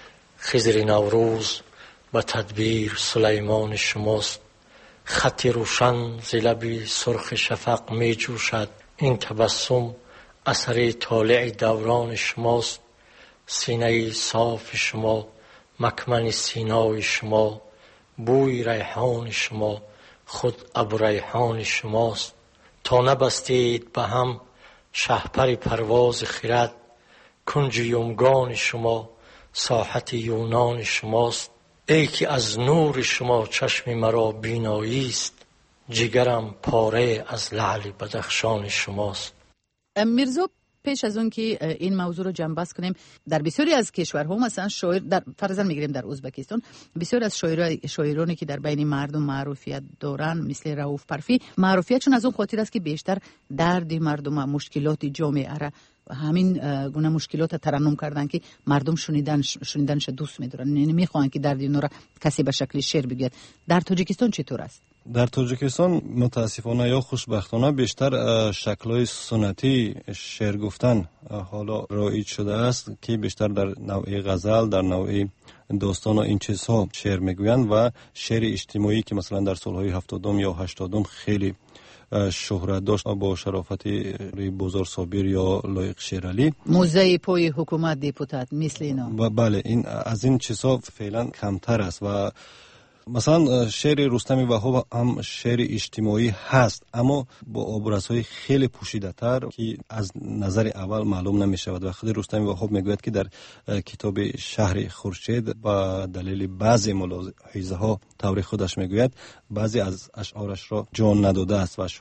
خضر نوروز با تدبیر سلیمان شماست. خط روشن ز لب سرخ شفق می جوشد، این تبسم اثر طالع دوران شماست. سینه صاف شما مکمن سینای شما، بوی ریحان شما خود ابر ریحان شماست. تا نبستید به هم شهپر پرواز خرد، کنج یمگان شما ساحت یونان شماست. ای که از نور شما چشم مرا بینایی است، جگرم پاره از لعل بدخشان شماست. میرزا، پیش از اون که این موضوع رو جنببست کنیم، در بسیاری از کشورها مثلا شاعر، در فرضاً میگیریم در ازبکستان، بسیاری از شاعرای شاعرانی که در بین مردم معروفیت دارن مثل رؤوف پرفی، معروفیتشون از اون خاطر است که بیشتر درد مردم، مشکلات جامعه را، همین گونه مشکلات ترنم کردن که مردم شنیدن شنیدنش دوست می‌دارن، یعنی میخوان که درد اونا را کسی به شکل شعر بگوید. در تاجیکستان چطور است؟ در تاجیکستان متاسفانه یا خوشبختانه بیشتر شکل‌های سنتی شعر گفتن حالا رایج شده است که بیشتر در نوع غزل، در نوع داستان و این چیزها شعر میگویند و شعر اجتماعی که مثلا در سالهای هفتادم یا هشتادم خیلی شهرت داشت با شرافت بازار صابر یا لایق شیرعلی، موزه پای حکومت دیپوتات مثل اینا. بله، این از این چیزها فعلا کمتر است و مثلا شعر رستم وهاب هم شعر اجتماعی هست، اما با ابرازهای خیلی پوشیده‌تر که از نظر اول معلوم نمی شود. و خود رستم وهاب میگوید که در کتاب شهر خورشید با دلیل بعضی ملاحظه ها طور خودش میگوید بعضی از اشعارش را جان نداده است و شاید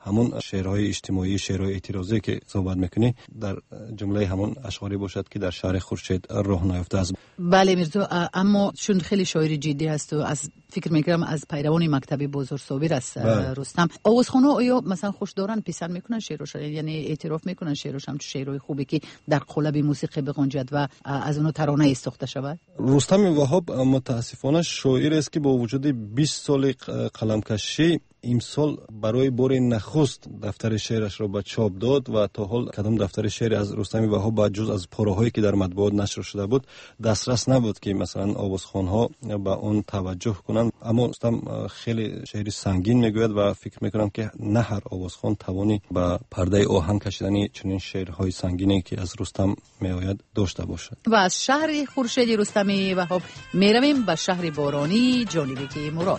همون شعرهای اجتماعی، شعرهای اعتراضی که صحبت میکنی در جمله همون اشعاری باشد که در شهر خورشید راه نیافته است. بله میرزا، اما چون خیلی شاعر جدی هست و از فکر میکنم از پیروان مکتب بازار صابر است رستم، آوازخوان‌ها آیا مثلا خوش دارن، پسند میکنن شعرش، یعنی اعتراف میکنن شعرش هم شعرهای خوبی که در قالب موسیقی بغنجد و از اونها ترانه استخته شود؟ رستم وهاب متاسفانه شاعر است که با وجود بیست سال قلمکشی امسال برای بار نخست دفتر شعرش را به چاپ داد و تا حال کدام دفتر شعر از رستم وهاب با جز از پاره‌هایی که در مطبوعات نشر شده بود دسترس نبود که مثلا آوازخوان‌ها به اون توجه کنند. اما رستم خیلی شعر سنگین میگوید و فکر میکنم که نه هر آوازخوان توانی به پرده آهنگ کشیدن چنین شعرهای سنگینی که از رستم میآید داشته باشد. و از شهر خورشید رستم وهاب میرویم به شهر بارانی جانبک مراد.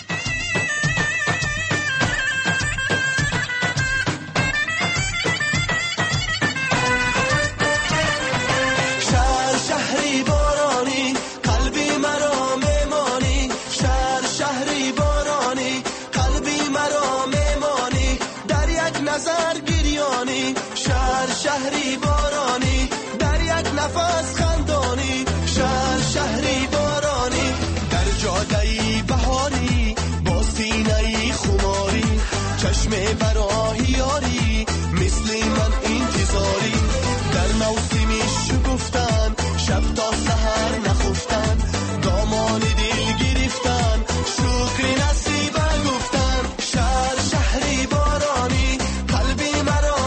شهری بارانی در یک نفس خندانی، شهر شهری بارانی در جاده‌ای بهاری با سینه‌ای خماری، چشم براهی یاری مثل من انتظاری، در موسمی شگفتن شب تا سحر نخفتن، دامان دل گرفتن شکر نصیب گفتن، شهر شهری بارانی قلبی مرا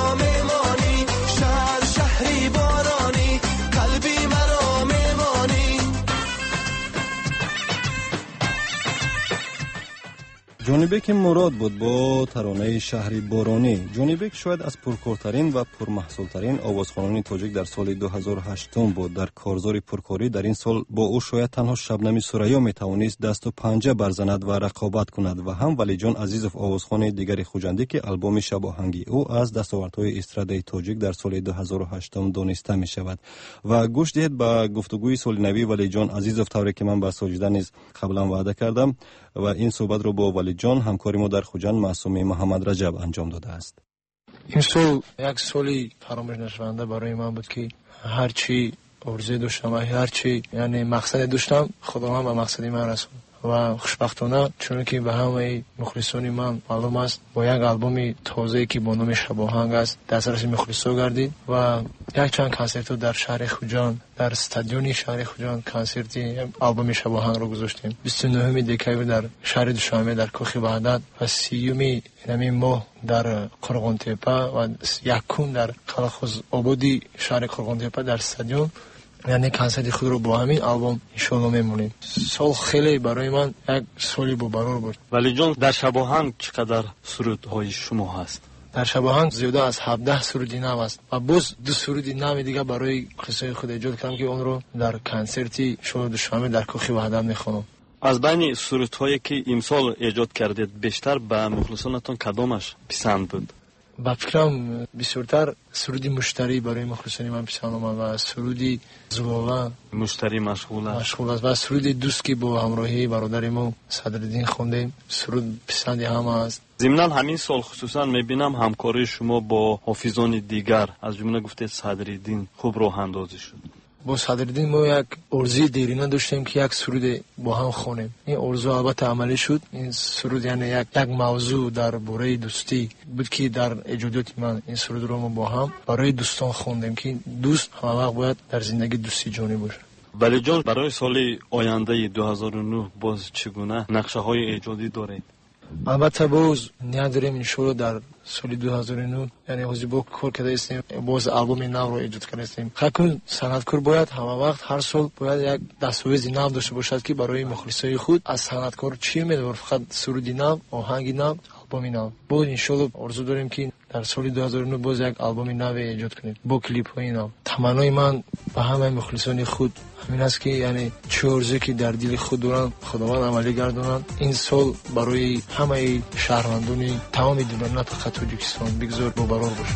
جانبک مراد بود با ترانه شهری بارانی. جانبک شاید از پرکارترین و پرمحصولترین آوازخوانان تاجیک در سال دو هزار و هشت بود. در کارزار پرکاری در این سال با او شاید تنها شبنم سریا می توانست دست و پنجه برزند و رقابت کند و هم ولی جان عزیزوف آوازخوان دیگر خوجنده که البوم شب آهنگی او از دستاوردهای استرادای تاجیک در سال دو هزار و هشت دانسته می شود. و گوش دهید به گفتگوی سال نوی ولی جان عزیزوف، طوری که من با ساجده نیز قبلا وعده کردم و این صحبت رو با ولی جان همکاری ما در خوجند معصومه محمد رجب انجام داده است. این سال یک سالی فراموش نشونده برای من بود که هر چی آرزو داشتم و هر چی یعنی مقصد داشتم خدا من به مقصد من رسوند و خوشبختانه چون که به همه مخلصان من معلوم است با یک آلبوم تازه‌ای که با نام شب آهنگ است دسترس مخلصا گردید و یک چند کنسرت در شهر خوجند در استادیوم شهر خوجند کنسرتی آلبوم شب آهنگ رو گذاشتیم. بیست و نهم دکتر در شهر دوشنبه در کوخ وحدت و سیوم همین ماه در قرغن‌تپه و یکم در قلعه‌خوز آبادی شهر قرغن‌تپه در استادیوم، یعنی کنسرت خود رو با همین آلبوم انشالله میمونیم. سال خیلی برای من یک سالی ببرار بود. ولی جان در شب آهنگ چقدر سرودهای شما هست؟ در شب آهنگ زیاده از هفده سرودی نو است و باز دو سرودی نو دیگه برای قصه خود ایجاد کردم که اون رو در کنسرتی شب دوشنبه در کوخ وحدت میخونم. از بین سرودهایی که امسال ایجاد کردید بیشتر به مخلصانتون کدامش پسند بود؟ با فکرم بسیارتر سرودی مشتری برای مخلصانی من پسند آمد و سرودی زلاله مشتری مشغول است مشغول است و سرودی دوست که با همراهی برادر ما صدرالدین خوندیم سرود پسندی همه است. ضمناً همین سال خصوصا میبینم همکاری شما با حافظان دیگر از جمله گفته صدرالدین خوب راه اندازی شد. با صدرالدین ما یک ارزوی دیرینه داشتیم که یک سرود با هم خونیم. این ارزو البته عملی شد. این سرود یعنی یک یک موضوع در باره دوستی بود که در ایجادات من این سرود رو ما با هم برای دوستان خوندیم که دوست همه وقت باید در زندگی دوستی جانی باشه. ولی جان برای سال آینده دو هزار و نه باز چگونه نقشه های ایجادی دارید؟ البته باز نیت داریم انشالله در سال دو هزار و نه یعنی حاضر با کار کرده هستیم باز آلبوم نو رو ایجاد کرده هستیم. خاکون صنعتکار باید همه وقت هر سال باید یک دستاویز نو داشته باشد که برای مخلصای خود از صنعتکار چی میدونه، فقط سرودی نو، آهنگی نو، آلبومی نو. باز انشالله آرزو داریم که در سال دو هزار و نه باز یک آلبوم نو ایجاد کنیم با کلیپ های نو. تمنای من به همه مخلصان خود همین است که یعنی چه آرزویی که در دل خود دارن خداوند عملی گردانند. این سال برای همه شهروندان تمام دنیا نه فقط تاجیکستان بگذار ببرار باشه.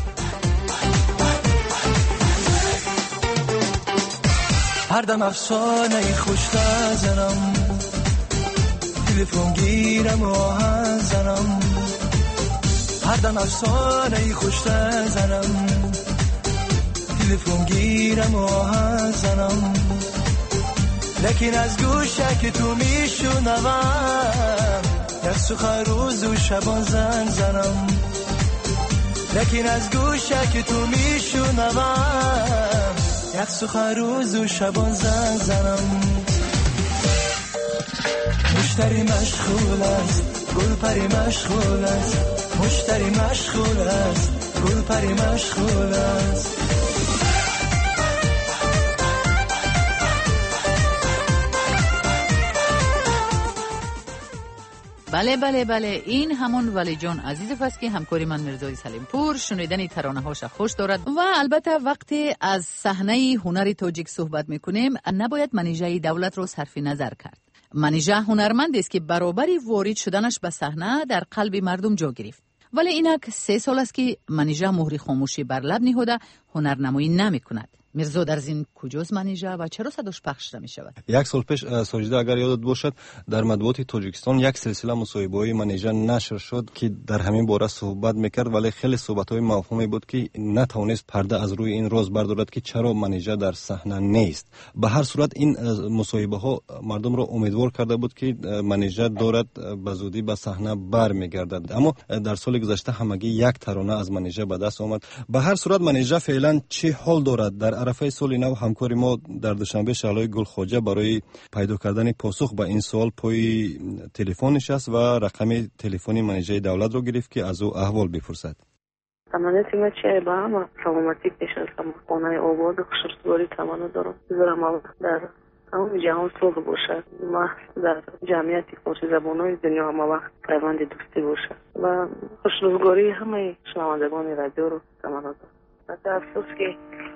هر دم افسانه خوش نزنم تلفن گیرم و آهن زنم هر دم افسانه خوش زنم تلفن گیرم و آهنگ زنم لکن از گوشه که تو میشونم یک سخن روز و شبان زنگ زنم لکن از گوشه که تو میشونم یک سخن روز و شبان زنگ زنم مشتری مشغول است گل پری مشغول است مشتری مشغول است گل پری مشغول است بله بله بله این همون ولی جان عزیز است که همکاری من مرزای سلیم پور شنیدن ترانه هاش خوش دارد و البته وقتی از صحنه هنر تاجیک صحبت میکنیم نباید منیژه دولت رو صرف نظر کرد. منیژه هنرمند است که برابری وارد شدنش به صحنه در قلب مردم جا گرفت. ولی اینک سه سال است که منیژه مهر خاموشی بر لب نهاده هنرنمایی نمیکند. مرزا در زین کجاست منیژه و چرا صداش پخش نمی‌شود؟ یک سال پیش ساجده اگر یادت باشد در مطبوعات تاجیکستان یک سلسله مصاحبه‌های منیژه نشر شد که در همین باره صحبت میکرد ولی خیلی صحبت‌های مفهومی بود که نتوانست پرده از روی این راز بردارد که چرا منیژه در صحنه نیست. به هر صورت این مصاحبه‌ها مردم را امیدوار کرده بود که منیژه دارد به زودی به صحنه برمیگردد، اما در سال گذشته همگی یک ترانه از منیژه به دست آمد. به هر صورت منیژه فعلا چه حال دارد؟ در عرفه سال نو همکاری ما در دوشنبه شعلای گلخواجه برای پیدا کردن پاسخ به این سوال پای تلفنش است و رقم تلفنی منیژه دولت رو گرفت که از او احوال بپرسد. تمانیتی ما چه با هم سلامتی نشستم خانه آباد خوشرسواری تمانا دارم بذارم در تمام جهان صلح باشد ما در جمعیت فارسی زبانهای دنیا هم وقت پیوند دوستی باشد و خوشروزگاری همه شنوندگان رادیو رو تمانا دارم. حتی افسوس که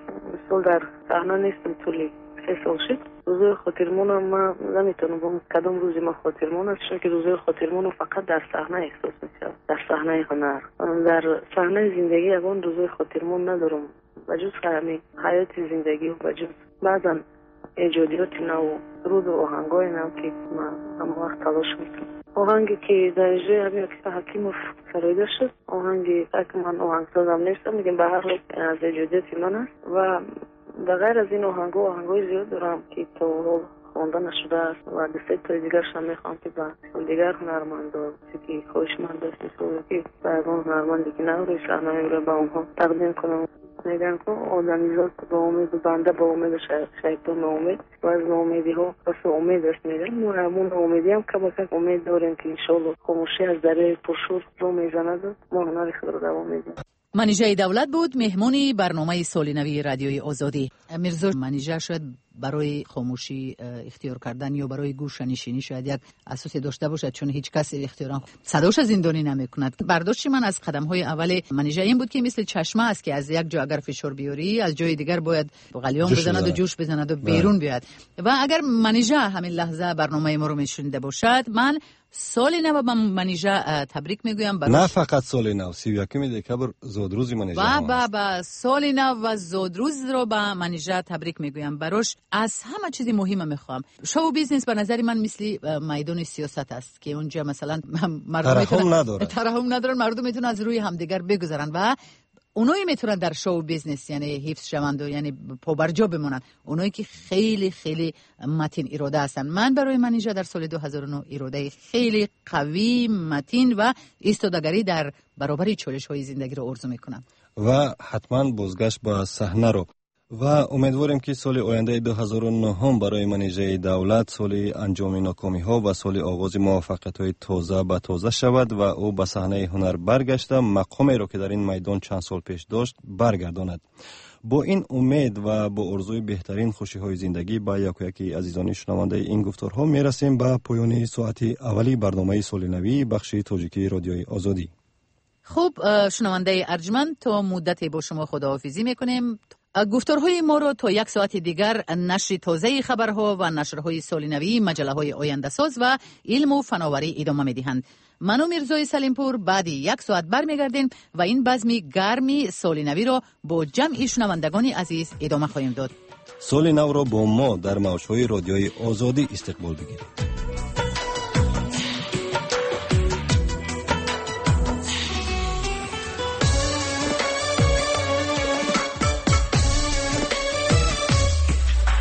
سال در صحنه نیستم طولی سه سال شد. روزای خاطرمونم ما نمیتونم بگم کدام روزی ما خاطرمون است، چون که روزای خاطرمون فقط در صحنه احساس میشه، در صحنه هنر. در صحنه زندگی اون روزای خاطرمون ندارم و جز همین حیات زندگی و جز بعضا ایجادیات نو رود و آهنگای نو که من هم وقت تلاش میکنم. آهنگی که در اجرای همین اکیسا حکیموف سرایده شد، آهنگی که من آهنگ سازم نیستم میگم به هر حال از ایجادیات من است و در غیر از این آهنگو آهنگای زیاد دارم که تو خونده نشده است و دسته تای دیگرش هم میخوام که با دیگر هنرمند و که خوشمند است مثل که برگان هنرمندی که نو روی صحنه رو با اونها تقدیم کنم. میگن که آدمیزاد با امید و بنده با امید شیطان امید و از امیدی ها پس امید است میگن ما همون امیدی هم که باید امید داریم که انشالله خاموشی از دره پرشور رو میزند ما هنر خود رو دوام میدیم. منیژه دولت بود مهمونی برنامه سال نوی رادیوی آزادی. مرزا منیژه شاید برای خاموشی اختیار کردن یا برای گوش نشینی شاید یک اساسی داشته باشد، چون هیچ کس اختیارا صداش زندانی نمیکند. برداشت من از قدم های اول منیژه این بود که مثل چشمه است که از یک جا اگر فشار بیاری از جای دیگر باید قلیان بزند و جوش بزند و بیرون بیاد. و اگر منیژه همین لحظه برنامه ما رو میشنیده باشد، من سال نو به منیژه تبریک میگویم. نه فقط سال نو، سی و یکم دکبر زودروز منیژه با با با سال نو و زودروز رو به منیژه تبریک میگویم. براش از همه چیزی مهمه میخوام. شو بیزنس به نظر من مثل میدان سیاست است که اونجا مثلا مردم ترحم ندارن ترحم ندارن مردم میتونن از روی همدیگر بگذرن و اونایی میتونن در شو بیزنس یعنی حفظ شوند و یعنی پابرجا بمونن، اونایی که خیلی خیلی متین اراده هستن. من برای منیژه در سال دو هزار و نه اراده خیلی قوی متین و ایستادگی در برابر چالش های زندگی رو آرزو میکنم و حتما بازگشت با صحنه رو و امیدواریم که سال آینده دو هزار و نه هم برای منیژه دولت سال انجام ناکامی ها و سال آغاز موفقیت های تازه به تازه شود و او به صحنه هنر برگشته مقامی را که در این میدان چند سال پیش داشت برگرداند. با این امید و با آرزوی بهترین خوشی های زندگی با یک و یکی عزیزان شنونده این گفتارها میرسیم به پایان ساعت اولی برنامه سال نوی بخش تاجیکی رادیوی آزادی. خوب شنونده ارجمند، تا مدتی با شما خداحافظی میکنیم. گفتارهای ما رو تا یک ساعت دیگر نشر تازه خبرها و نشرهای سال نوی مجله های آینده ساز و علم و فناوری ادامه میدهند. من و مرزای سلیم پور بعد یک ساعت برمیگردیم و این بزمی گرمی سال نوی را با جمع شنوندگان عزیز ادامه خواهیم داد. سال نو را با ما در موجهای رادیوی آزادی استقبال بگیرید.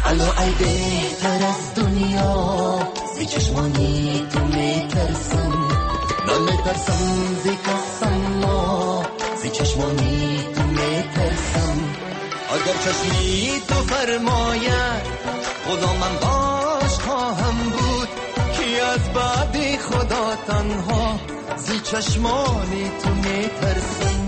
الو ای بهتر از دنیا زی چشمانی تو میترسم نمیترسم زی کسم ما زی چشمانی تو میترسم اگر چشمی تو فرماید خدا من باش خواهم بود کی از بعد خدا تنها زی چشمانی تو میترسم